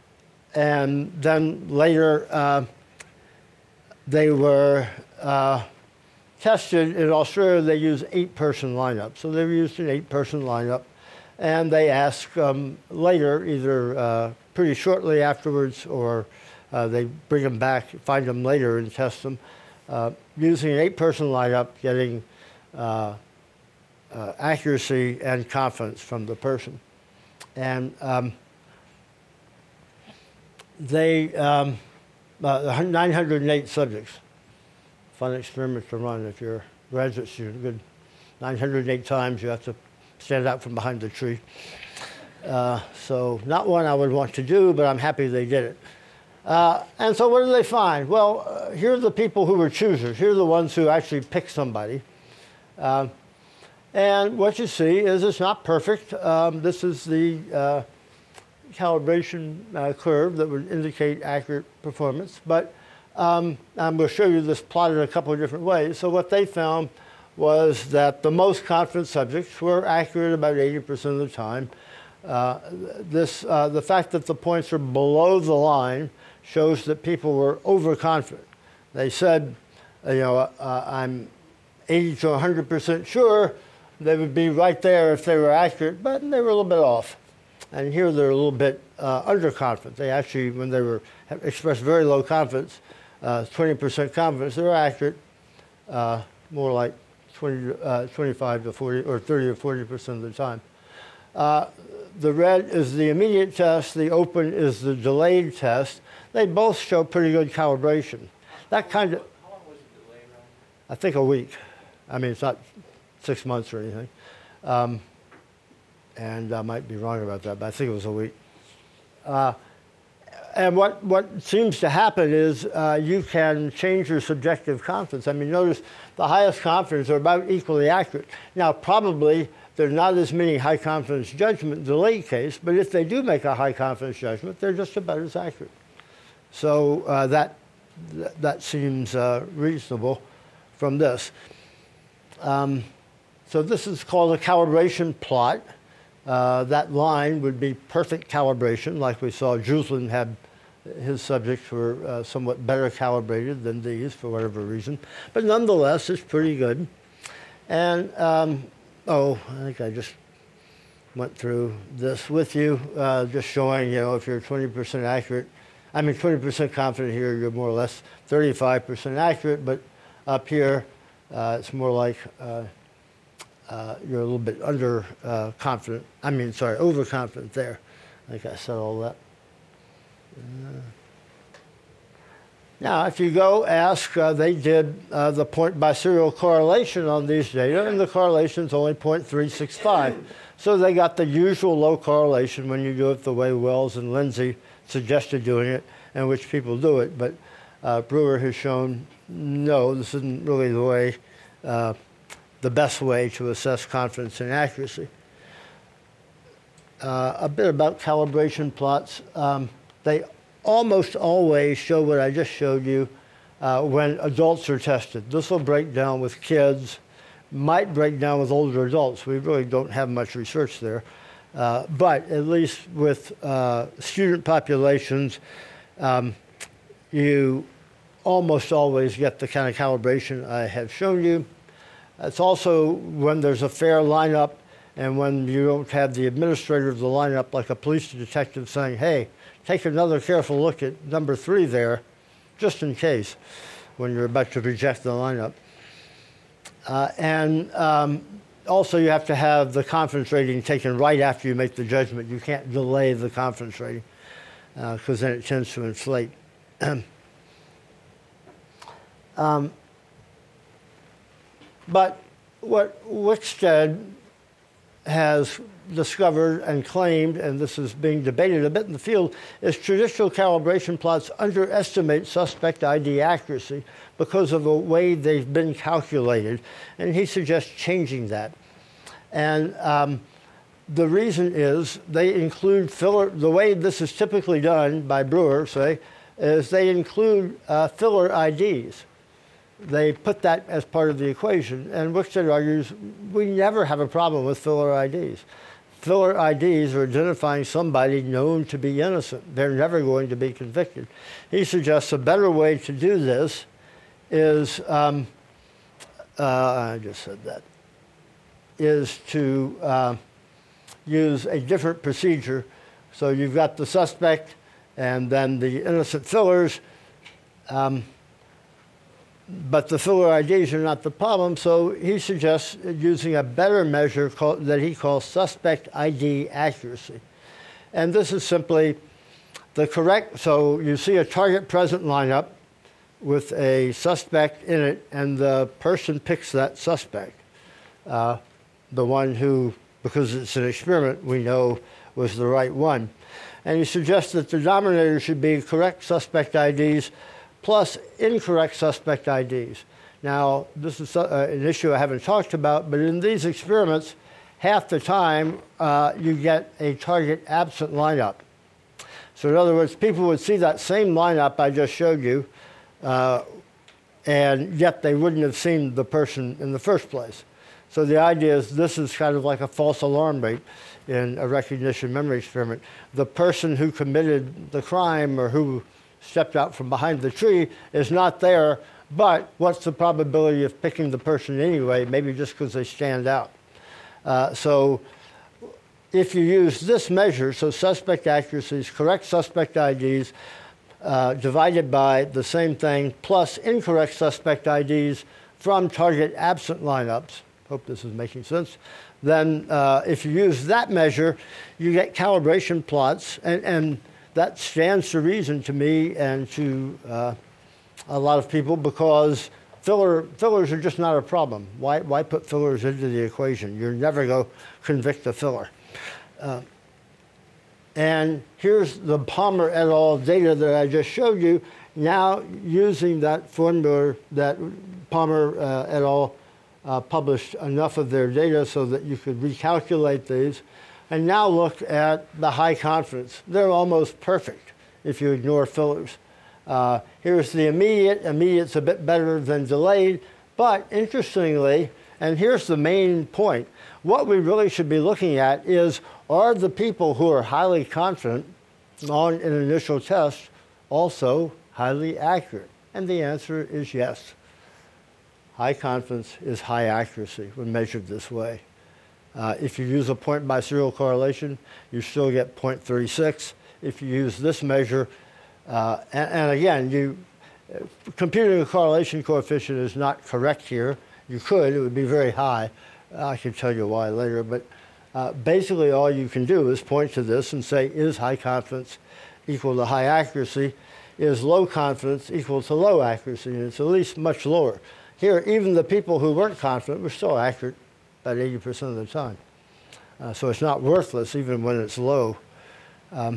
and then later, uh, they were uh, tested. In Australia, they use eight-person lineup. So they were used an eight-person lineup. And they ask um, later, either uh, pretty shortly afterwards, or uh, they bring them back, find them later and test them, uh, using an eight-person lineup, getting uh, uh, accuracy and confidence from the person. And um, they, um, uh, nine hundred eight subjects. Fun experiment to run if you're a graduate student. Good, nine hundred eight times you have to stand out from behind the tree. Uh, so not one I would want to do, but I'm happy they did it. Uh, and so what did they find? Well, uh, here are the people who were choosers. Here are the ones who actually picked somebody. Uh, and what you see is it's not perfect. Um, this is the uh, calibration uh, curve that would indicate accurate performance. But um, I'm going to show you this plotted a couple of different ways. So what they found was that the most confident subjects were accurate about eighty percent of the time. Uh, this, uh, the fact that the points are below the line shows that people were overconfident. They said, you know, uh, I'm eighty to one hundred percent sure they would be right there if they were accurate, but they were a little bit off. And here they're a little bit uh, underconfident. They actually, when they were expressed very low confidence, uh, twenty percent confidence, they were accurate, uh, more like twenty, uh, twenty-five to forty, or thirty to forty percent of the time. Uh, the red is the immediate test, the open is the delayed test. They both show pretty good calibration. That kind of, how long was the delay run? I think a week. I mean, it's not six months or anything. Um, and I might be wrong about that, but I think it was a week. Uh, and what, what seems to happen is uh, you can change your subjective confidence. I mean, notice the highest confidence are about equally accurate. Now, probably there are not as many high confidence judgment delay case, but if they do make a high confidence judgment, they're just about as accurate. So uh, that, th that seems uh, reasonable from this. Um, so this is called a calibration plot. Uh, that line would be perfect calibration, like we saw Jouzelin had. His subjects were uh, somewhat better calibrated than these for whatever reason. But nonetheless, it's pretty good. And, um, oh, I think I just went through this with you, uh, just showing, you know, if you're twenty percent accurate, I mean twenty percent confident here, you're more or less thirty-five percent accurate, but up here, uh, it's more like uh, uh, you're a little bit under uh, confident. I mean, sorry, overconfident there. I think I said all that. Uh, Now, if you go ask, uh, they did uh, the point by serial correlation on these data, and the correlation is only zero point three six five. So they got the usual low correlation when you do it the way Wells and Lindsay suggested doing it, and which people do it. But uh, Brewer has shown, no, this isn't really the way, uh, the best way to assess confidence and accuracy. Uh, a bit about calibration plots. Um, they almost always show what I just showed you uh, when adults are tested. This will break down with kids, might break down with older adults. We really don't have much research there. Uh, but at least with uh, student populations, um, you almost always get the kind of calibration I have shown you. It's also when there's a fair lineup and when you don't have the administrator of the lineup, like a police detective, saying, hey, take another careful look at number three there, just in case, when you're about to reject the lineup. Uh, and um, also you have to have the confidence rating taken right after you make the judgment. You can't delay the confidence rating, because uh, then it tends to inflate. um, but what Wickstead has discovered and claimed, and this is being debated a bit in the field, is traditional calibration plots underestimate suspect I D accuracy because of the way they've been calculated, and he suggests changing that. And um, the reason is they include filler, the way this is typically done by Brewer, say, is they include uh, filler I Ds. They put that as part of the equation, and Wickstead argues we never have a problem with filler I Ds. Filler I Ds are identifying somebody known to be innocent. They're never going to be convicted. He suggests a better way to do this is, um, uh, I just said that, is to uh, use a different procedure. So you've got the suspect and then the innocent fillers. Um, But the filler I Ds are not the problem, so he suggests using a better measure called, that he calls suspect I D accuracy. And this is simply the correct, so you see a target present lineup with a suspect in it, and the person picks that suspect. Uh, the one who, because it's an experiment, we know was the right one. And he suggests that the denominator should be correct suspect I Ds plus incorrect suspect I Ds. Now, this is uh, an issue I haven't talked about, but in these experiments, half the time uh, you get a target absent lineup. So in other words, people would see that same lineup I just showed you, uh, and yet they wouldn't have seen the person in the first place. So the idea is this is kind of like a false alarm rate in a recognition memory experiment. The person who committed the crime or who stepped out from behind the tree is not there, but what's the probability of picking the person anyway, maybe just because they stand out. Uh, so if you use this measure, so suspect accuracies, correct suspect I Ds, uh, divided by the same thing, plus incorrect suspect I Ds from target absent lineups, hope this is making sense, then uh, if you use that measure, you get calibration plots, and, and that stands to reason to me and to uh, a lot of people, because filler, fillers are just not a problem. Why, why put fillers into the equation? You're never going to convict a filler. Uh, and here's the Palmer et al. Data that I just showed you, now using that formula that Palmer uh, et al. Uh, published enough of their data so that you could recalculate these. And now look at the high confidence. They're almost perfect if you ignore fillers. Uh, here's the immediate. Immediate's a bit better than delayed. But interestingly, and here's the main point, what we really should be looking at is, are the people who are highly confident on an initial test also highly accurate? And the answer is yes. High confidence is high accuracy when measured this way. Uh, if you use a point by serial correlation, you still get zero point three six. If you use this measure, uh, and, and again, you, computing a correlation coefficient is not correct here. You could, it would be very high. I can tell you why later, but uh, basically all you can do is point to this and say, is high confidence equal to high accuracy? Is low confidence equal to low accuracy? And it's at least much lower. Here, even the people who weren't confident were still accurate about eighty percent of the time. Uh, so it's not worthless even when it's low. Um,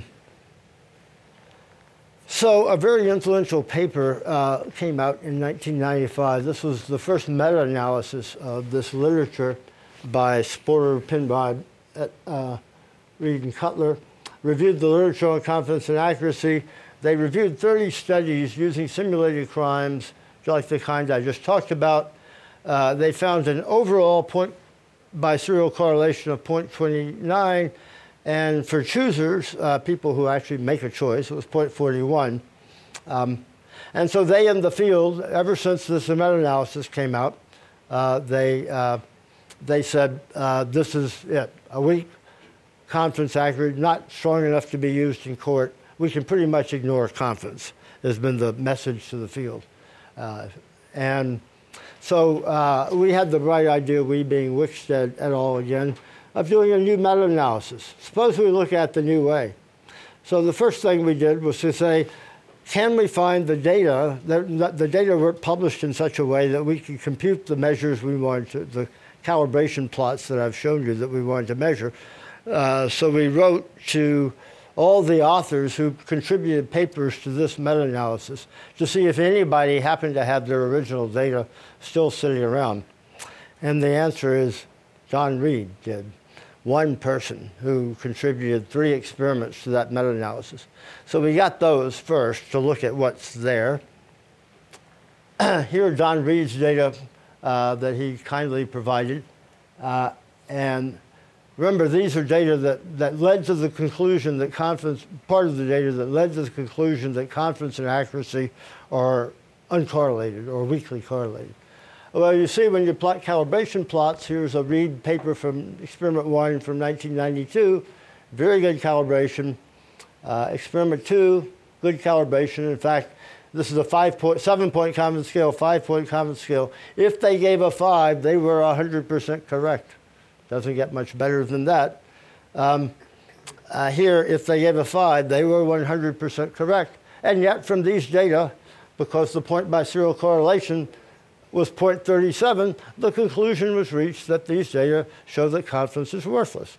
so a very influential paper uh, came out in nineteen ninety-five. This was the first meta-analysis of this literature by Sporter, Pinrod, at, uh, Reed, and Cutler. Reviewed the literature on confidence and accuracy. They reviewed thirty studies using simulated crimes, like the kind I just talked about. Uh, they found an overall point by serial correlation of zero point two nine, and for choosers, uh, people who actually make a choice, it was zero point four one. Um, and so they in the field, ever since this meta-analysis came out, uh, they, uh, they said, uh, this is it, a weak confidence accurate, not strong enough to be used in court. We can pretty much ignore confidence, has been the message to the field. Uh, and so uh, we had the bright idea, we being Wickstead et al. Again, of doing a new meta-analysis. Suppose we look at the new way. So the first thing we did was to say, can we find the data, that the data were published in such a way that we can compute the measures we wanted to, the calibration plots that I've shown you that we wanted to measure. Uh, so we wrote to all the authors who contributed papers to this meta-analysis to see if anybody happened to have their original data still sitting around. And the answer is John Reed did. One person who contributed three experiments to that meta-analysis. So we got those first to look at what's there. Here are John Reed's data uh, that he kindly provided. Uh, and remember, these are data that, that led to the conclusion that confidence, part of the data that led to the conclusion that confidence and accuracy are uncorrelated or weakly correlated. Well, you see when you plot calibration plots, here's a Reed paper from experiment one from nineteen ninety-two, very good calibration. Uh, experiment two, good calibration. In fact, this is a five point, seven point confidence scale, five point confidence scale. If they gave a five, they were one hundred percent correct. Doesn't get much better than that. Um, uh, here, if they gave a five, they were one hundred percent correct. And yet, from these data, because the point by serial correlation was zero point three seven, the conclusion was reached that these data show that confidence is worthless.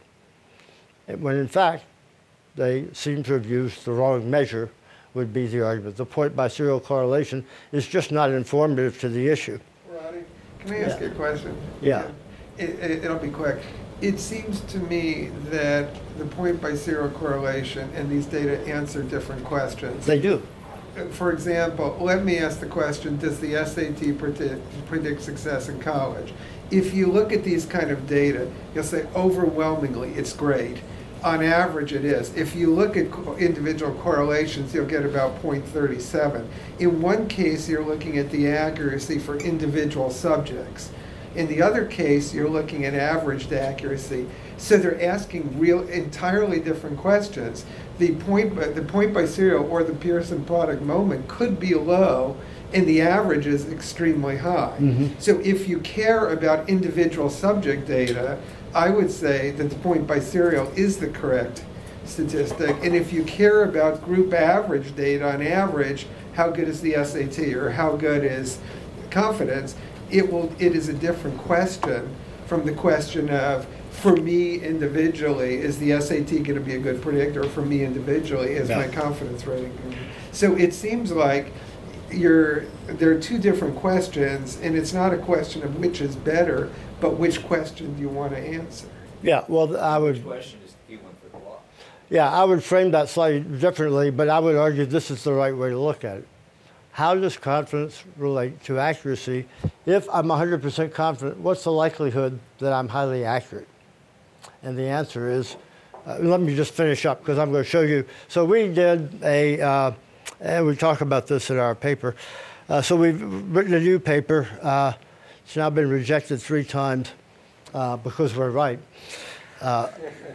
When in fact, they seem to have used the wrong measure, would be the argument. The point by serial correlation is just not informative to the issue. Roddy, can I ask Yeah. you a question? Yeah. It, it, it'll be quick. It seems to me that the point by serial correlation and these data answer different questions. They do. For example, let me ask the question, does the S A T predict, predict success in college? If you look at these kind of data, you'll say overwhelmingly it's great. On average it is. If you look at individual correlations, you'll get about zero point three seven. In one case, you're looking at the accuracy for individual subjects. In the other case, you're looking at averaged accuracy. So they're asking real, entirely different questions. The point, by, the point by serial or the Pearson product moment could be low, and the average is extremely high. Mm-hmm. So if you care about individual subject data, I would say that the point by serial is the correct statistic. And if you care about group average data on average, how good is the S A T or how good is confidence, it will. It is a different question from the question of, for me individually, is the S A T going to be a good predictor? For me individually, is yeah. my confidence rating? So it seems like you're, there are two different questions, and it's not a question of which is better, but which question do you want to answer? Yeah, well, I would. Which question is the key one for the law? Yeah, I would frame that slightly differently, but I would argue this is the right way to look at it. How does confidence relate to accuracy? If I'm one hundred percent confident, what's the likelihood that I'm highly accurate? And the answer is, uh, let me just finish up because I'm going to show you. So we did a, uh, and we talk about this in our paper. Uh, so we've written a new paper. Uh, it's now been rejected three times. uh, because we're right. Uh,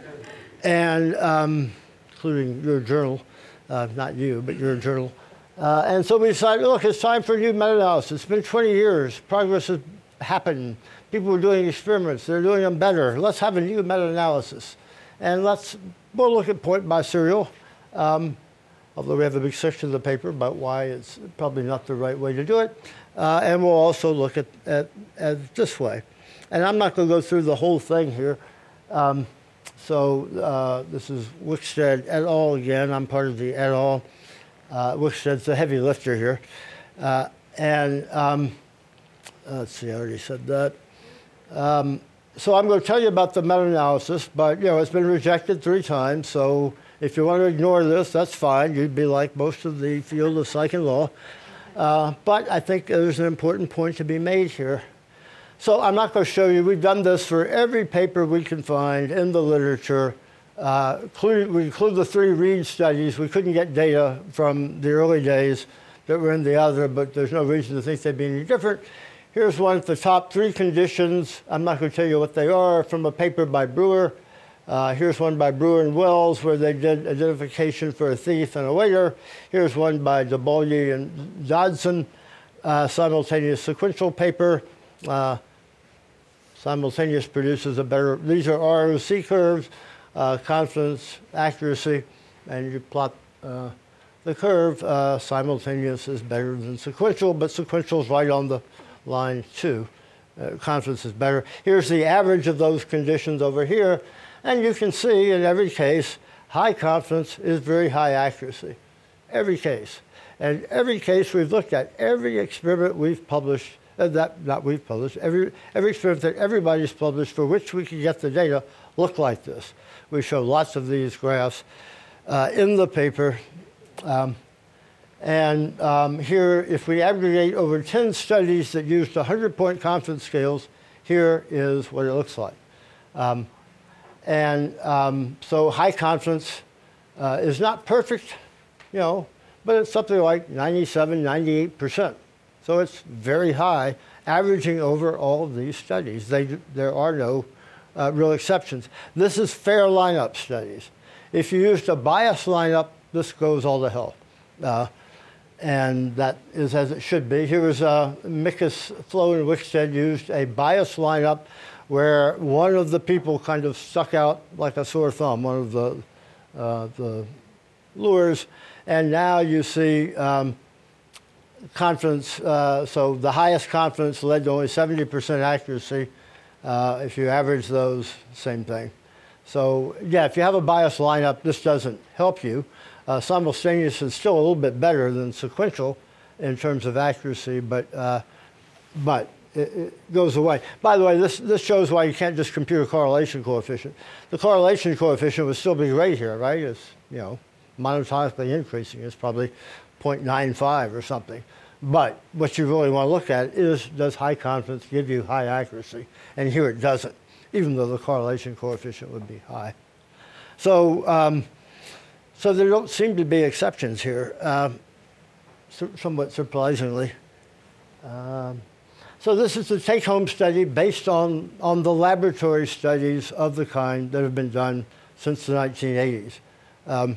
and um, including your journal, uh, not you, but your journal. Uh, and so we decided, look, it's time for a new meta-analysis. It's been twenty years. Progress has happened. People are doing experiments. They're doing them better. Let's have a new meta-analysis. And let's, we'll look at point by serial, um, although we have a big section of the paper about why it's probably not the right way to do it. Uh, and we'll also look at, at, at this way. And I'm not going to go through the whole thing here. Um, so uh, this is Wickstead et al. Again. I'm part of the et al. Uh, Wickstead's a heavy lifter here. Uh, and um, let's see, I already said that. Um, so I'm going to tell you about the meta-analysis, but you know it's been rejected three times. So if you want to ignore this, that's fine. You'd be like most of the field of psych and law. Uh, but I think there's an important point to be made here. So I'm not going to show you. We've done this for every paper we can find in the literature. Uh, including, we include the three Reed studies. We couldn't get data from the early days that were in the other, but there's no reason to think they'd be any different. Here's one of the top three conditions. I'm not going to tell you what they are, from a paper by Brewer. Uh, here's one by Brewer and Wells where they did identification for a thief and a waiter. Here's one by DeBolye and Dodson, uh, simultaneous sequential paper. Uh, simultaneous produces a better, these are R O C curves, uh, confidence, accuracy, and you plot uh, the curve. Uh, simultaneous is better than sequential, but sequential is right on the line too. Uh, confidence is better. Here's the average of those conditions over here. And you can see in every case, high confidence is very high accuracy. Every case. And every case we've looked at, every experiment we've published, uh, that, not we've published, every, every experiment that everybody's published for which we can get the data look like this. We show lots of these graphs uh, in the paper. Um, And um, here, if we aggregate over ten studies that used one hundred point confidence scales, here is what it looks like. Um, and um, so high confidence uh, is not perfect, you know, but it's something like ninety-seven, ninety-eight percent. So it's very high, averaging over all of these studies. They, there are no uh, real exceptions. This is fair lineup studies. If you used a bias lineup, this goes all to hell. Uh, And that is as it should be. Here was uh, Mickes, Flo, and Wickstead used a bias lineup where one of the people kind of stuck out like a sore thumb, one of the, uh, the lures. And now you see um, confidence. Uh, so the highest confidence led to only seventy percent accuracy. Uh, if you average those, same thing. So yeah, if you have a bias lineup, this doesn't help you. Uh, simultaneous is still a little bit better than sequential in terms of accuracy, but uh, but it, it goes away. By the way, this this shows why you can't just compute a correlation coefficient. The correlation coefficient would still be great here, right? It's, you know, monotonically increasing. It's probably zero point nine five or something. But what you really want to look at is, does high confidence give you high accuracy? And here it doesn't, even though the correlation coefficient would be high. So. Um, So there don't seem to be exceptions here, um, somewhat surprisingly. Um, so this is the take-home study based on, on the laboratory studies of the kind that have been done since the nineteen eighties. Um,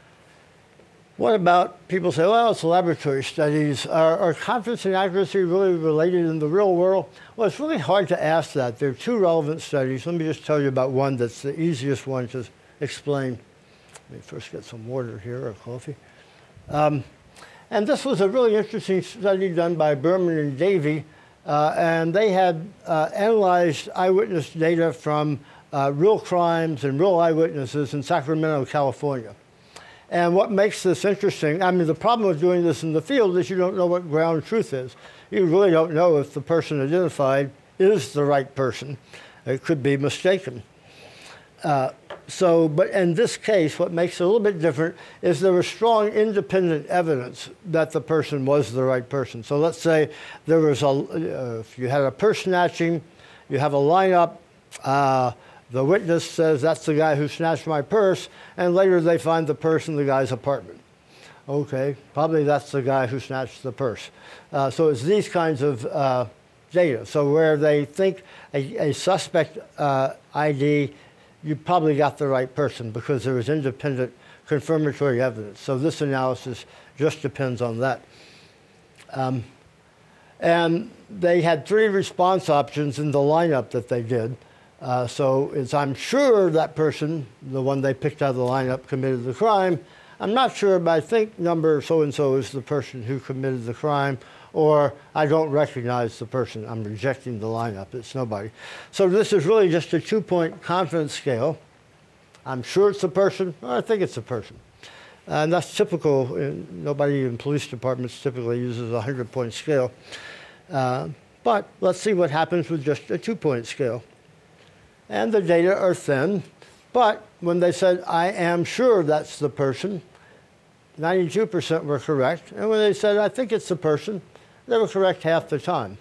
what about, people say, well, it's laboratory studies. Are, are confidence and accuracy really related in the real world? Well, it's really hard to ask that. There are two relevant studies. Let me just tell you about one that's the easiest one to explain. Let me first get some water here, or coffee. Um, and this was a really interesting study done by Berman and Davey, uh, and they had uh, analyzed eyewitness data from uh, real crimes and real eyewitnesses in Sacramento, California. And what makes this interesting, I mean, the problem with doing this in the field is you don't know what ground truth is. You really don't know if the person identified is the right person. It could be mistaken. Uh, So, but in this case, what makes it a little bit different is there was strong independent evidence that the person was the right person. So let's say there was a, uh, if you had a purse snatching, you have a lineup, uh, the witness says that's the guy who snatched my purse, and later they find the purse in the guy's apartment. Okay, probably that's the guy who snatched the purse. Uh, so it's these kinds of uh, data. So where they think a, a suspect uh, I D, you probably got the right person because there was independent confirmatory evidence. So this analysis just depends on that. Um, and they had three response options in the lineup that they did. Uh, so it's, I'm sure that person, the one they picked out of the lineup, committed the crime. I'm not sure, but I think number so-and-so is the person who committed the crime, or I don't recognize the person. I'm rejecting the lineup. It's nobody. So this is really just a two-point confidence scale. I'm sure it's a person, or I think it's a person. And that's typical. In, nobody in police departments typically uses a hundred-point scale. Uh, but let's see what happens with just a two-point scale. And the data are thin, but when they said, I am sure that's the person, ninety-two percent were correct. And when they said, I think it's the person, they were correct half the time.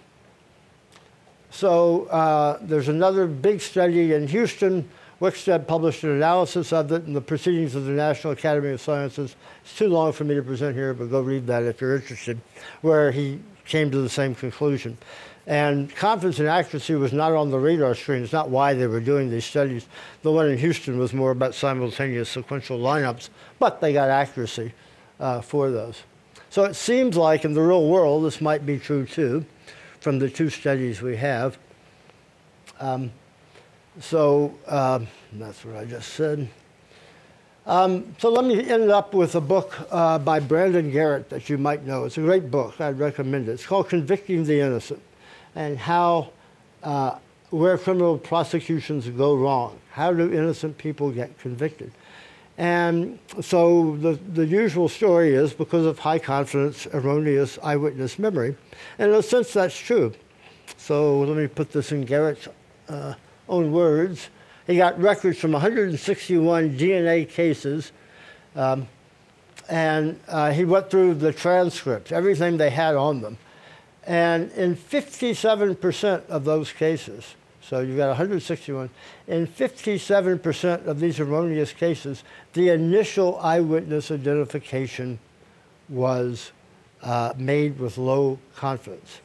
So uh, there's another big study in Houston. Wickstead published an analysis of it in the Proceedings of the National Academy of Sciences. It's too long for me to present here, but go read that if you're interested, where he came to the same conclusion. And confidence and accuracy was not on the radar screen. It's not why they were doing these studies. The one in Houston was more about simultaneous sequential lineups, but they got accuracy uh, for those. So it seems like in the real world, this might be true too, from the two studies we have. Um, so um, that's what I just said. Um, so let me end up with a book uh, by Brandon Garrett that you might know. It's a great book. I'd recommend it. It's called Convicting the Innocent, and how, uh, where criminal prosecutions go wrong. How do innocent people get convicted? And so the, the usual story is because of high confidence, erroneous eyewitness memory. And in a sense, that's true. So let me put this in Garrett's uh, own words. He got records from one hundred sixty-one D N A cases, um, and uh, he went through the transcripts, everything they had on them. And in fifty-seven percent of those cases, so you've got one hundred sixty-one, in fifty-seven percent of these erroneous cases, the initial eyewitness identification was uh, made with low confidence.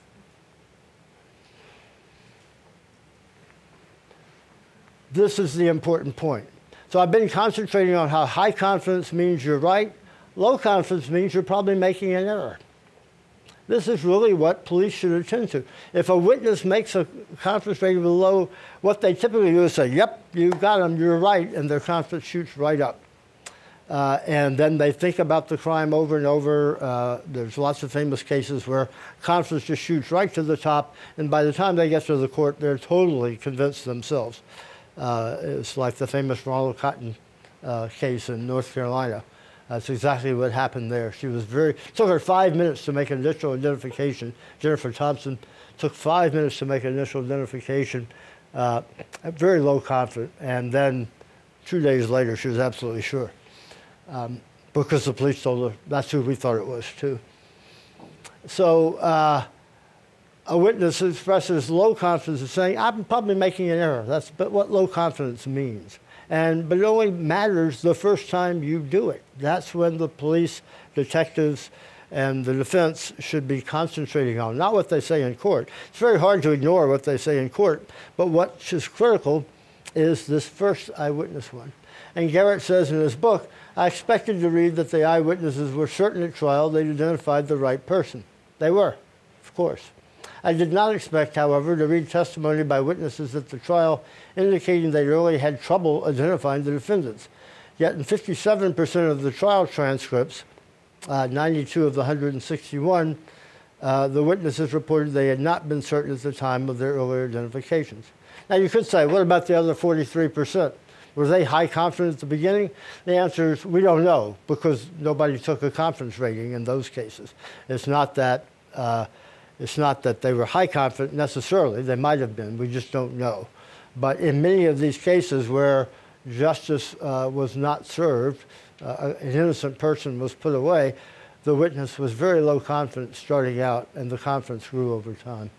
This is the important point. So I've been concentrating on how high confidence means you're right. Low confidence means you're probably making an error. This is really what police should attend to. If a witness makes a confidence rating low, what they typically do is say, yep, you got him, you're right, and their confidence shoots right up. Uh, and then they think about the crime over and over. Uh, there's lots of famous cases where confidence just shoots right to the top, and by the time they get to the court, they're totally convinced themselves. Uh, it's like the famous Ronald Cotton uh, case in North Carolina. That's exactly what happened there. She was very, it took her five minutes to make initial identification. Jennifer Thompson took five minutes to make initial identification, uh, very low confidence, and then two days later she was absolutely sure. Um, because the police told her that's who we thought it was too. So uh, a witness expresses low confidence in saying, I'm probably making an error. That's but what low confidence means. And, but it only matters the first time you do it. That's when the police, detectives, and the defense should be concentrating on, not what they say in court. It's very hard to ignore what they say in court, but what is critical is this first eyewitness one. And Garrett says in his book, I expected to read that the eyewitnesses were certain at trial they'd identified the right person. They were, of course. I did not expect, however, to read testimony by witnesses at the trial indicating they really had trouble identifying the defendants. Yet in fifty-seven percent of the trial transcripts, uh, ninety-two of the one hundred sixty-one, uh, the witnesses reported they had not been certain at the time of their earlier identifications. Now you could say, what about the other forty-three percent? Were they high confidence at the beginning? The answer is we don't know, because nobody took a confidence rating in those cases. It's not that uh, it's not that they were high confident necessarily. They might have been. We just don't know. But in many of these cases where justice uh, was not served, uh, an innocent person was put away, the witness was very low confidence starting out, and the confidence grew over time.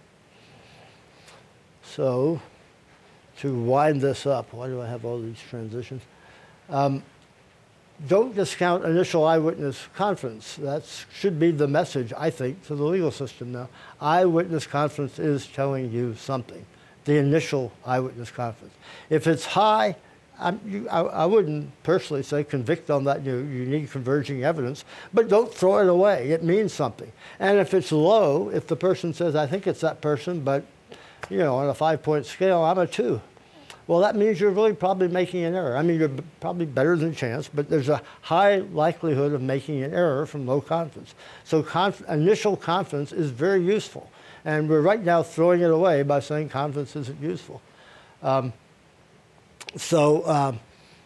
So, to wind this up, why do I have all these transitions? Um, don't discount initial eyewitness confidence. That should be the message, I think, to the legal system now. Eyewitness confidence is telling you something, the initial eyewitness confidence. If it's high, I'm, you, I, I wouldn't personally say convict on that. You, you need converging evidence, but don't throw it away. It means something. And if it's low, if the person says, I think it's that person, but you know, on a five-point scale, I'm a two. Well, that means you're really probably making an error. I mean, you're probably better than chance, but there's a high likelihood of making an error from low confidence. So conf initial confidence is very useful. And we're right now throwing it away by saying confidence isn't useful. Um, so um,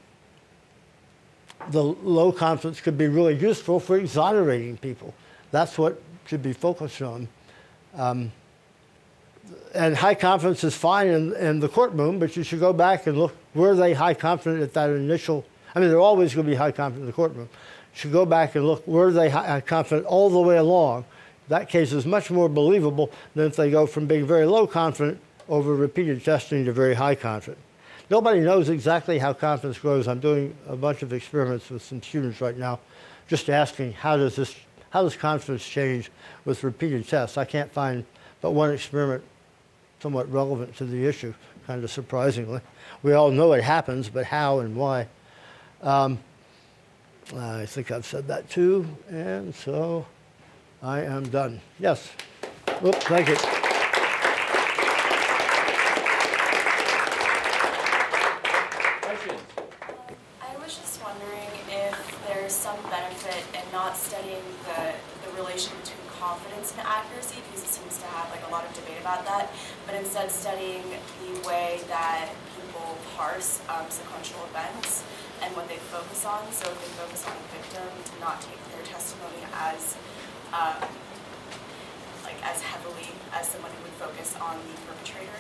the low confidence could be really useful for exonerating people. That's what should be focused on. Um, And high confidence is fine in, in the courtroom, but you should go back and look, were they high confident at that initial, I mean, they're always going to be high confident in the courtroom. You should go back and look, were they high confident all the way along? That case is much more believable than if they go from being very low confident over repeated testing to very high confident. Nobody knows exactly how confidence grows. I'm doing a bunch of experiments with some students right now, just asking how does this, how does confidence change with repeated tests? I can't find but one experiment somewhat relevant to the issue, kind of surprisingly. We all know it happens, but how and why? Um, I think I've said that too, and so I am done. Yes. Oops, thank you. Questions? I was just wondering if there's some benefit in not studying the, the relation between confidence and accuracy, because it seems to have like a lot of debate about that, but instead studying the way that people parse um, sequential events and what they focus on. So if they focus on the victim, to not take their testimony as um, like as heavily as someone who would focus on the perpetrator.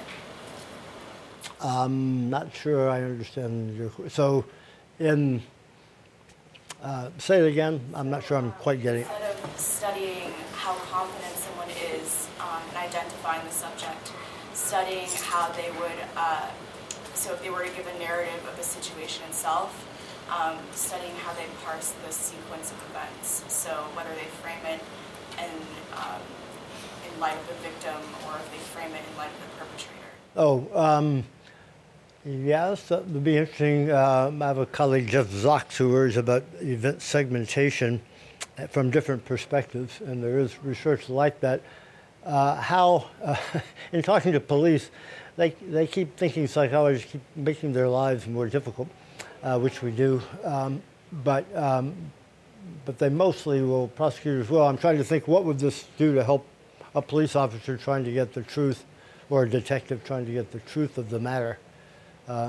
I'm not sure I understand your question. So in, uh, say it again, I'm not sure I'm quite getting it. Instead of studying how confident someone is um, in identifying the subject, studying how they would, uh, so if they were to give a narrative of the situation itself, um, studying how they parse the sequence of events. So whether they frame it in, um, in light of the victim or if they frame it in light of the perpetrator. Oh, um, yes, that would be interesting. Uh, I have a colleague, Jeff Zox, who worries about event segmentation from different perspectives, and there is research like that. Uh, how, uh, in talking to police, they, they keep thinking psychologists keep making their lives more difficult, uh, which we do, um, but, um, but they mostly will, prosecutors will. I'm trying to think, what would this do to help a police officer trying to get the truth, or a detective trying to get the truth of the matter, uh,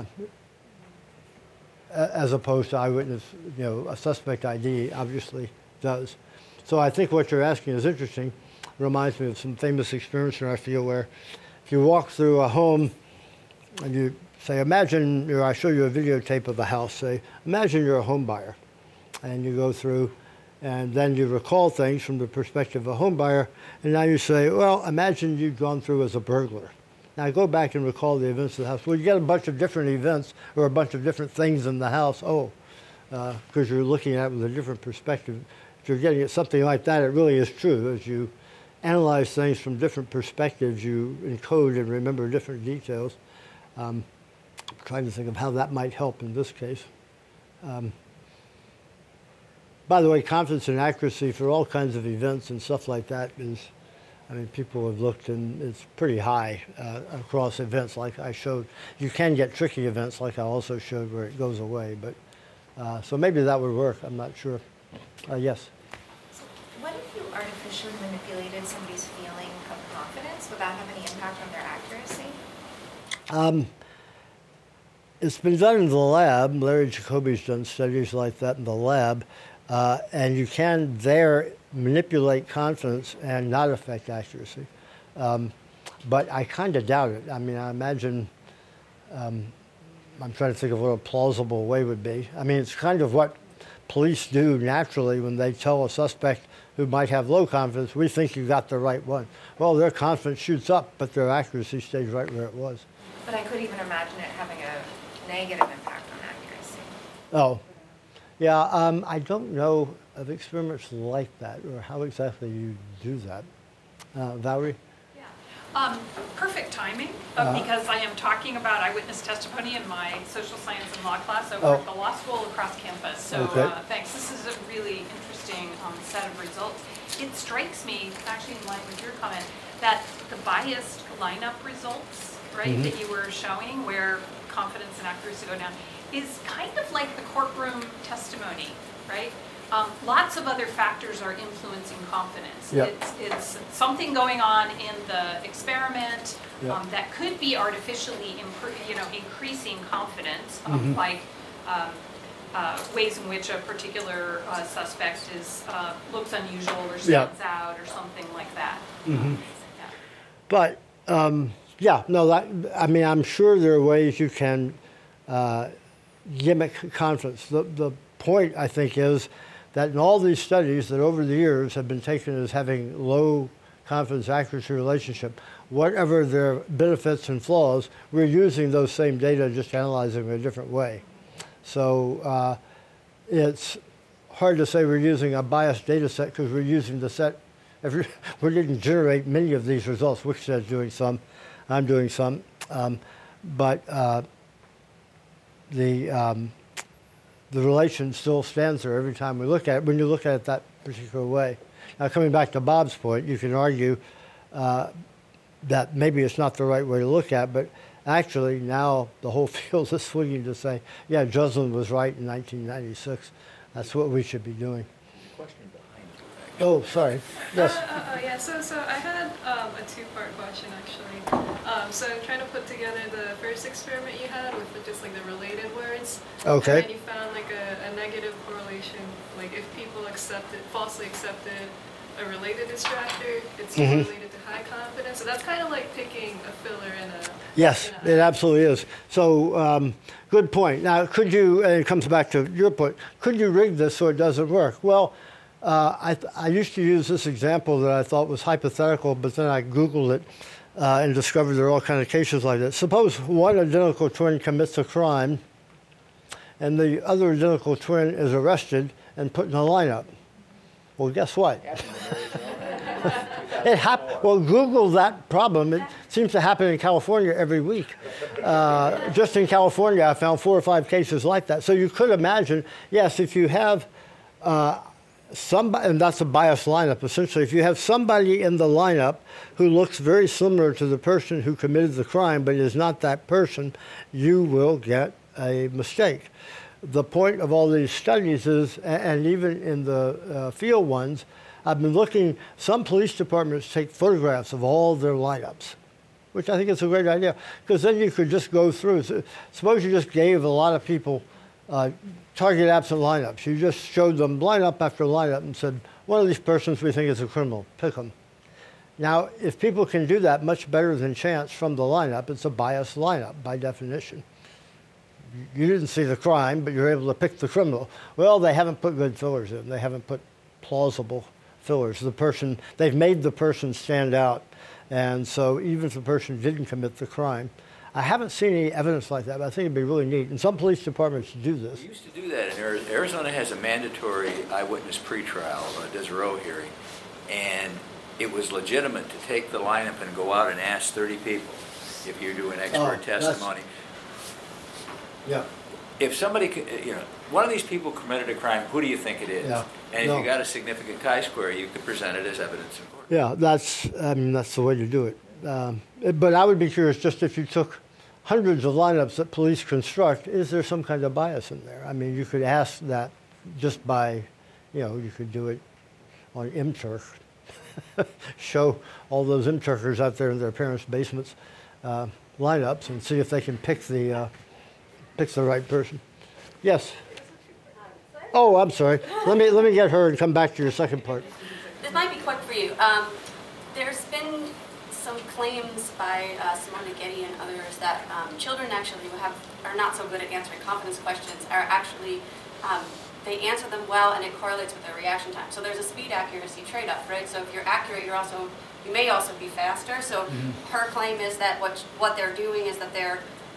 as opposed to eyewitness, you know, a suspect I D obviously does. So I think what you're asking is interesting. Reminds me of some famous experiments in our field where if you walk through a home and you say, imagine, you know, I show you a videotape of a house, say, imagine you're a home buyer, and you go through and then you recall things from the perspective of a home buyer, and now you say, well, imagine you've gone through as a burglar. Now go back and recall the events of the house. Well, you get a bunch of different events or a bunch of different things in the house. Oh, because uh, you're looking at it with a different perspective. If you're getting at something like that, it really is true. As you analyze things from different perspectives, you encode and remember different details. Um, I'm trying to think of how that might help in this case. Um, by the way, confidence and accuracy for all kinds of events and stuff like that is, I mean, people have looked and it's pretty high uh, across events like I showed. You can get tricky events like I also showed where it goes away, but uh, so maybe that would work, I'm not sure. Uh, yes? So what if you artificially manipulated somebody's feeling of confidence without having any impact on their accuracy? Um, it's been done in the lab. Larry Jacoby's done studies like that in the lab, uh, and you can there manipulate confidence and not affect accuracy. Um, but I kind of doubt it. I mean, I imagine, um, I'm trying to think of what a plausible way would be. I mean, it's kind of what police do naturally when they tell a suspect who might have low confidence, we think you got the right one. Well, their confidence shoots up, but their accuracy stays right where it was. But I could even imagine it having a negative impact on accuracy. Oh, Yeah, um, I don't know of experiments like that or how exactly you do that. Uh, Valerie? Um, perfect timing, uh, Uh-huh. because I am talking about eyewitness testimony in my social science and law class over Oh. at the law school across campus. So Okay. uh, thanks. This is a really interesting um, set of results. It strikes me, actually in line with your comment, that the biased lineup results, right, Mhm. that you were showing, where confidence and accuracy go down, is kind of like the courtroom testimony, right? Um, lots of other factors are influencing confidence. Yep. It's, it's something going on in the experiment Yep. um, that could be artificially, impro- you know, increasing confidence, um, Mhm. like um, uh, ways in which a particular uh, suspect is uh, looks unusual or Yep. stands out or something like that. Mhm. Yeah. But, um, yeah, no, that, I mean, I'm sure there are ways you can uh, gimmick confidence. The, the point, I think, is that in all these studies that over the years have been taken as having low confidence accuracy relationship, whatever their benefits and flaws, we're using those same data, just analyzing them in a different way. So uh, it's hard to say we're using a biased data set because we're using the set, every, we didn't generate many of these results. Wickstead's doing some, I'm doing some, um, but uh, the um, the relation still stands there every time we look at it, when you look at it that particular way. Now, coming back to Bob's point, you can argue uh, that maybe it's not the right way to look at it, but actually now the whole field is swinging to say, yeah, Juslin was right in nineteen ninety-six. That's what we should be doing. Oh, sorry. Yes. Uh, uh, uh, yeah, so so I had um, a two-part question actually. Um, so I'm trying to put together the first experiment you had with the, just like the related words. Okay. And then you found like a, a negative correlation, like if people accepted, falsely accepted a related distractor, it's Mhm. related to high confidence. So that's kind of like picking a filler in a. Yes, in a- it absolutely is. So, um, good point. Now, could you, and it comes back to your point, could you rig this so it doesn't work? Well, uh, I, th- I used to use this example that I thought was hypothetical, but then I Googled it uh, and discovered there are all kinds of cases like that. Suppose one identical twin commits a crime and the other identical twin is arrested and put in a lineup. Well, guess what? It hap- well, Google that problem. It seems to happen in California every week. Uh, just in California, I found four or five cases like that. So you could imagine, yes, if you have uh, somebody, and that's a biased lineup, essentially, if you have somebody in the lineup who looks very similar to the person who committed the crime but is not that person, you will get a mistake. The point of all these studies is, a- and even in the uh, field ones, I've been looking, some police departments take photographs of all their lineups, which I think is a great idea, because then you could just go through. So, suppose you just gave a lot of people uh, target absent lineups. You just showed them lineup after lineup and said, one of these persons we think is a criminal, pick them. Now, if people can do that much better than chance from the lineup, it's a biased lineup by definition. You didn't see the crime, but you're able to pick the criminal. Well, they haven't put good fillers in. They haven't put plausible fillers. The person, they've made the person stand out. And so even if the person didn't commit the crime, I haven't seen any evidence like that, but I think it'd be really neat. And some police departments do this. We used to do that in Arizona. Arizona has a mandatory eyewitness pretrial, a Desero hearing, and it was legitimate to take the lineup and go out and ask thirty people if you're doing expert Oh, that's- testimony. Yeah. If somebody, c- you know, one of these people committed a crime, who do you think it is? Yeah. And if No. you got a significant chi-square, you could present it as evidence in court. Yeah, that's, I mean, that's the way to do it. Um, it- But I would be curious, just if you took hundreds of lineups that police construct, is there some kind of bias in there? I mean, you could ask that just by, you know, you could do it on M Turk. Show all those M Turkers out there in their parents' basements uh, lineups and see if they can pick the, uh, pick the right person. Yes? Oh, I'm sorry. Let me, let me get her and come back to your second part. This might be quick for you. Um, there's been some claims by uh, Simone Getty and others that um, children actually who have are not so good at answering confidence questions are actually um, they answer them well and it correlates with their reaction time. So there's a speed accuracy trade-off, right? So if you're accurate, you're also you may also be faster. So Mm-hmm. her claim is that what what they're doing is that they're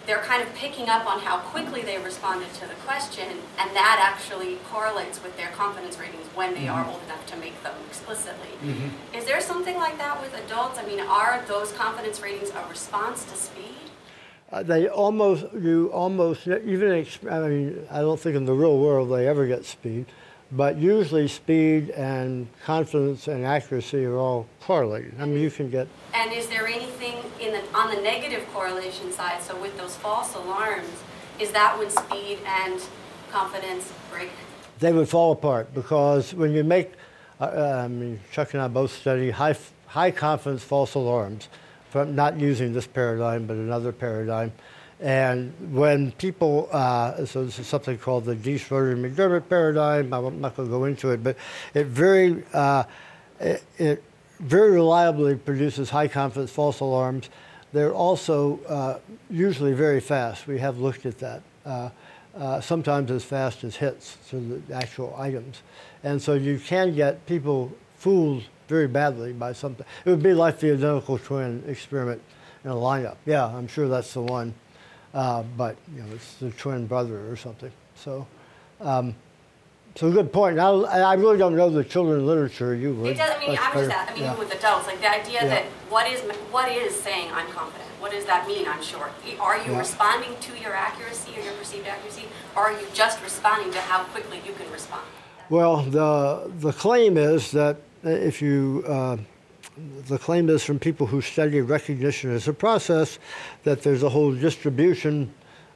they're kind of picking up on how quickly they responded to the question, and that actually correlates with their confidence ratings when they mm-hmm. are old enough to make them explicitly. Mm-hmm. Is there something like that with adults? I mean, are those confidence ratings a response to speed? Uh, they almost, you almost, even, ex- I mean, I don't think in the real world they ever get speed, but usually speed and confidence and accuracy are all correlated. I mean, you can get... And is there anything in the, on the negative correlation side, so with those false alarms, is that when speed and confidence break? They would fall apart because when you make, uh, I mean, Chuck and I both study high, high confidence false alarms, from not using this paradigm, but another paradigm. And when people, uh, so this is something called the D. Schroeder-McDermott paradigm. I'm not going to go into it, but it very, uh, it, it very reliably produces high confidence false alarms. They're also uh, usually very fast. We have looked at that. Uh, uh, sometimes as fast as hits, so the actual items. And so you can get people fooled very badly by something. It would be like the identical twin experiment in a lineup. Yeah, I'm sure that's the one. Uh, but you know, it's the twin brother or something. So, um, so good point. Now, I really don't know the children's literature. You would. It does. I mean, That's I was better. that. I mean, Yeah. even with adults, like the idea Yeah. that what is what is saying I'm confident? What does that mean? I'm sure. Are you Yeah. responding to your accuracy or your perceived accuracy, or are you just responding to how quickly you can respond? Well, the the claim is that if you uh, the claim is from people who study recognition as a process, that there's a whole distribution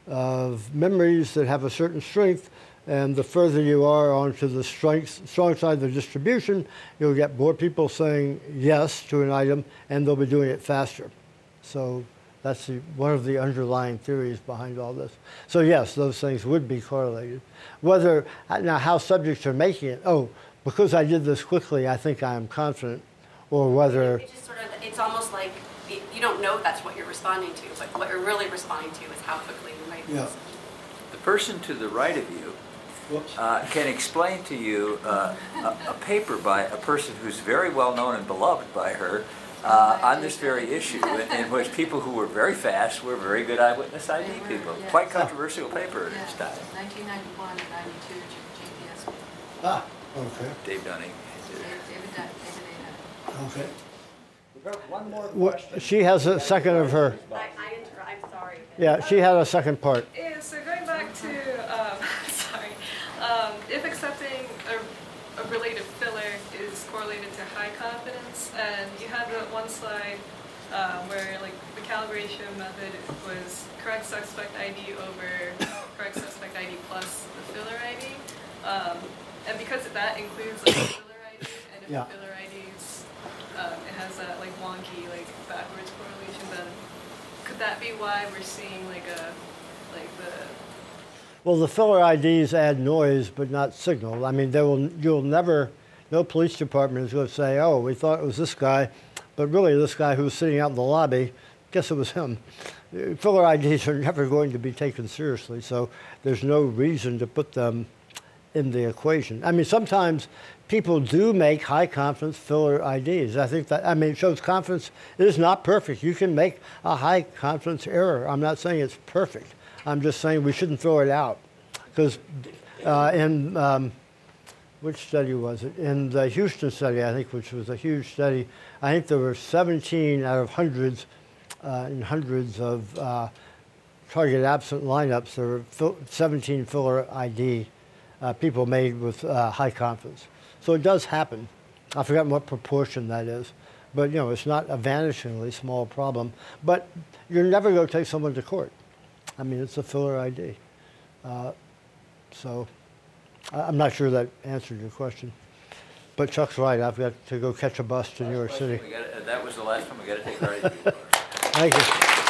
of memories that have a certain strength, and the further you are onto the strength, strong side of the distribution, you'll get more people saying yes to an item, and they'll be doing it faster. So that's the, one of the underlying theories behind all this. So yes, those things would be correlated. Whether, now how subjects are making it, oh, because I did this quickly, I think I am confident, or whether... It just sort of, it's almost like it, you don't know that's what you're responding to, but what you're really responding to is how quickly you might Yeah. The person to the right of you uh, can explain to you uh, a, a paper by a person who's very well known and beloved by her uh, on this very issue, in, in which people who were very fast were very good eyewitness I D people. Yes. Quite controversial paper at Yes, its time. nineteen ninety-one and ninety-two, G P S. Ah, okay, Dave Dunning. David, David, David Ada. okay. We've got one more What, question. she has a second of her. I, I inter- I'm sorry. Yeah, she had a second part. Yeah, so going back to, um, sorry, um, if accepting a, a related filler is correlated to high confidence, and you had the one slide um, where like the calibration method was correct suspect I D over correct suspect I D plus the filler I D, um, and because that includes like the filler I D, and if Yeah. the filler I Ds, um, it has that like wonky like backwards correlation, then could that be why we're seeing like a, like the... Well, the filler I Ds add noise, but not signal. I mean, they will, you'll never, no police department is going to say, oh, we thought it was this guy, but really this guy who was sitting out in the lobby, guess it was him. Filler I Ds are never going to be taken seriously, so there's no reason to put them in the equation. I mean, sometimes people do make high confidence filler I Ds. I think that, I mean, it shows confidence. It is not perfect. You can make a high confidence error. I'm not saying it's perfect. I'm just saying we shouldn't throw it out. Because uh, in, um, which study was it? In the Houston study, I think, which was a huge study, I think there were seventeen out of hundreds, uh, and hundreds of uh, target absent lineups. There were fil- seventeen filler I D uh, people made with uh, high confidence. So it does happen. I've forgotten what proportion that is. But, you know, it's not a vanishingly small problem. But you're never going to take someone to court. I mean, it's a filler I D. Uh, so I- I'm not sure that answered your question. But Chuck's right. I've got to go catch a bus to New York City. We gotta- that was the last one. We got to take our I D. Thank you.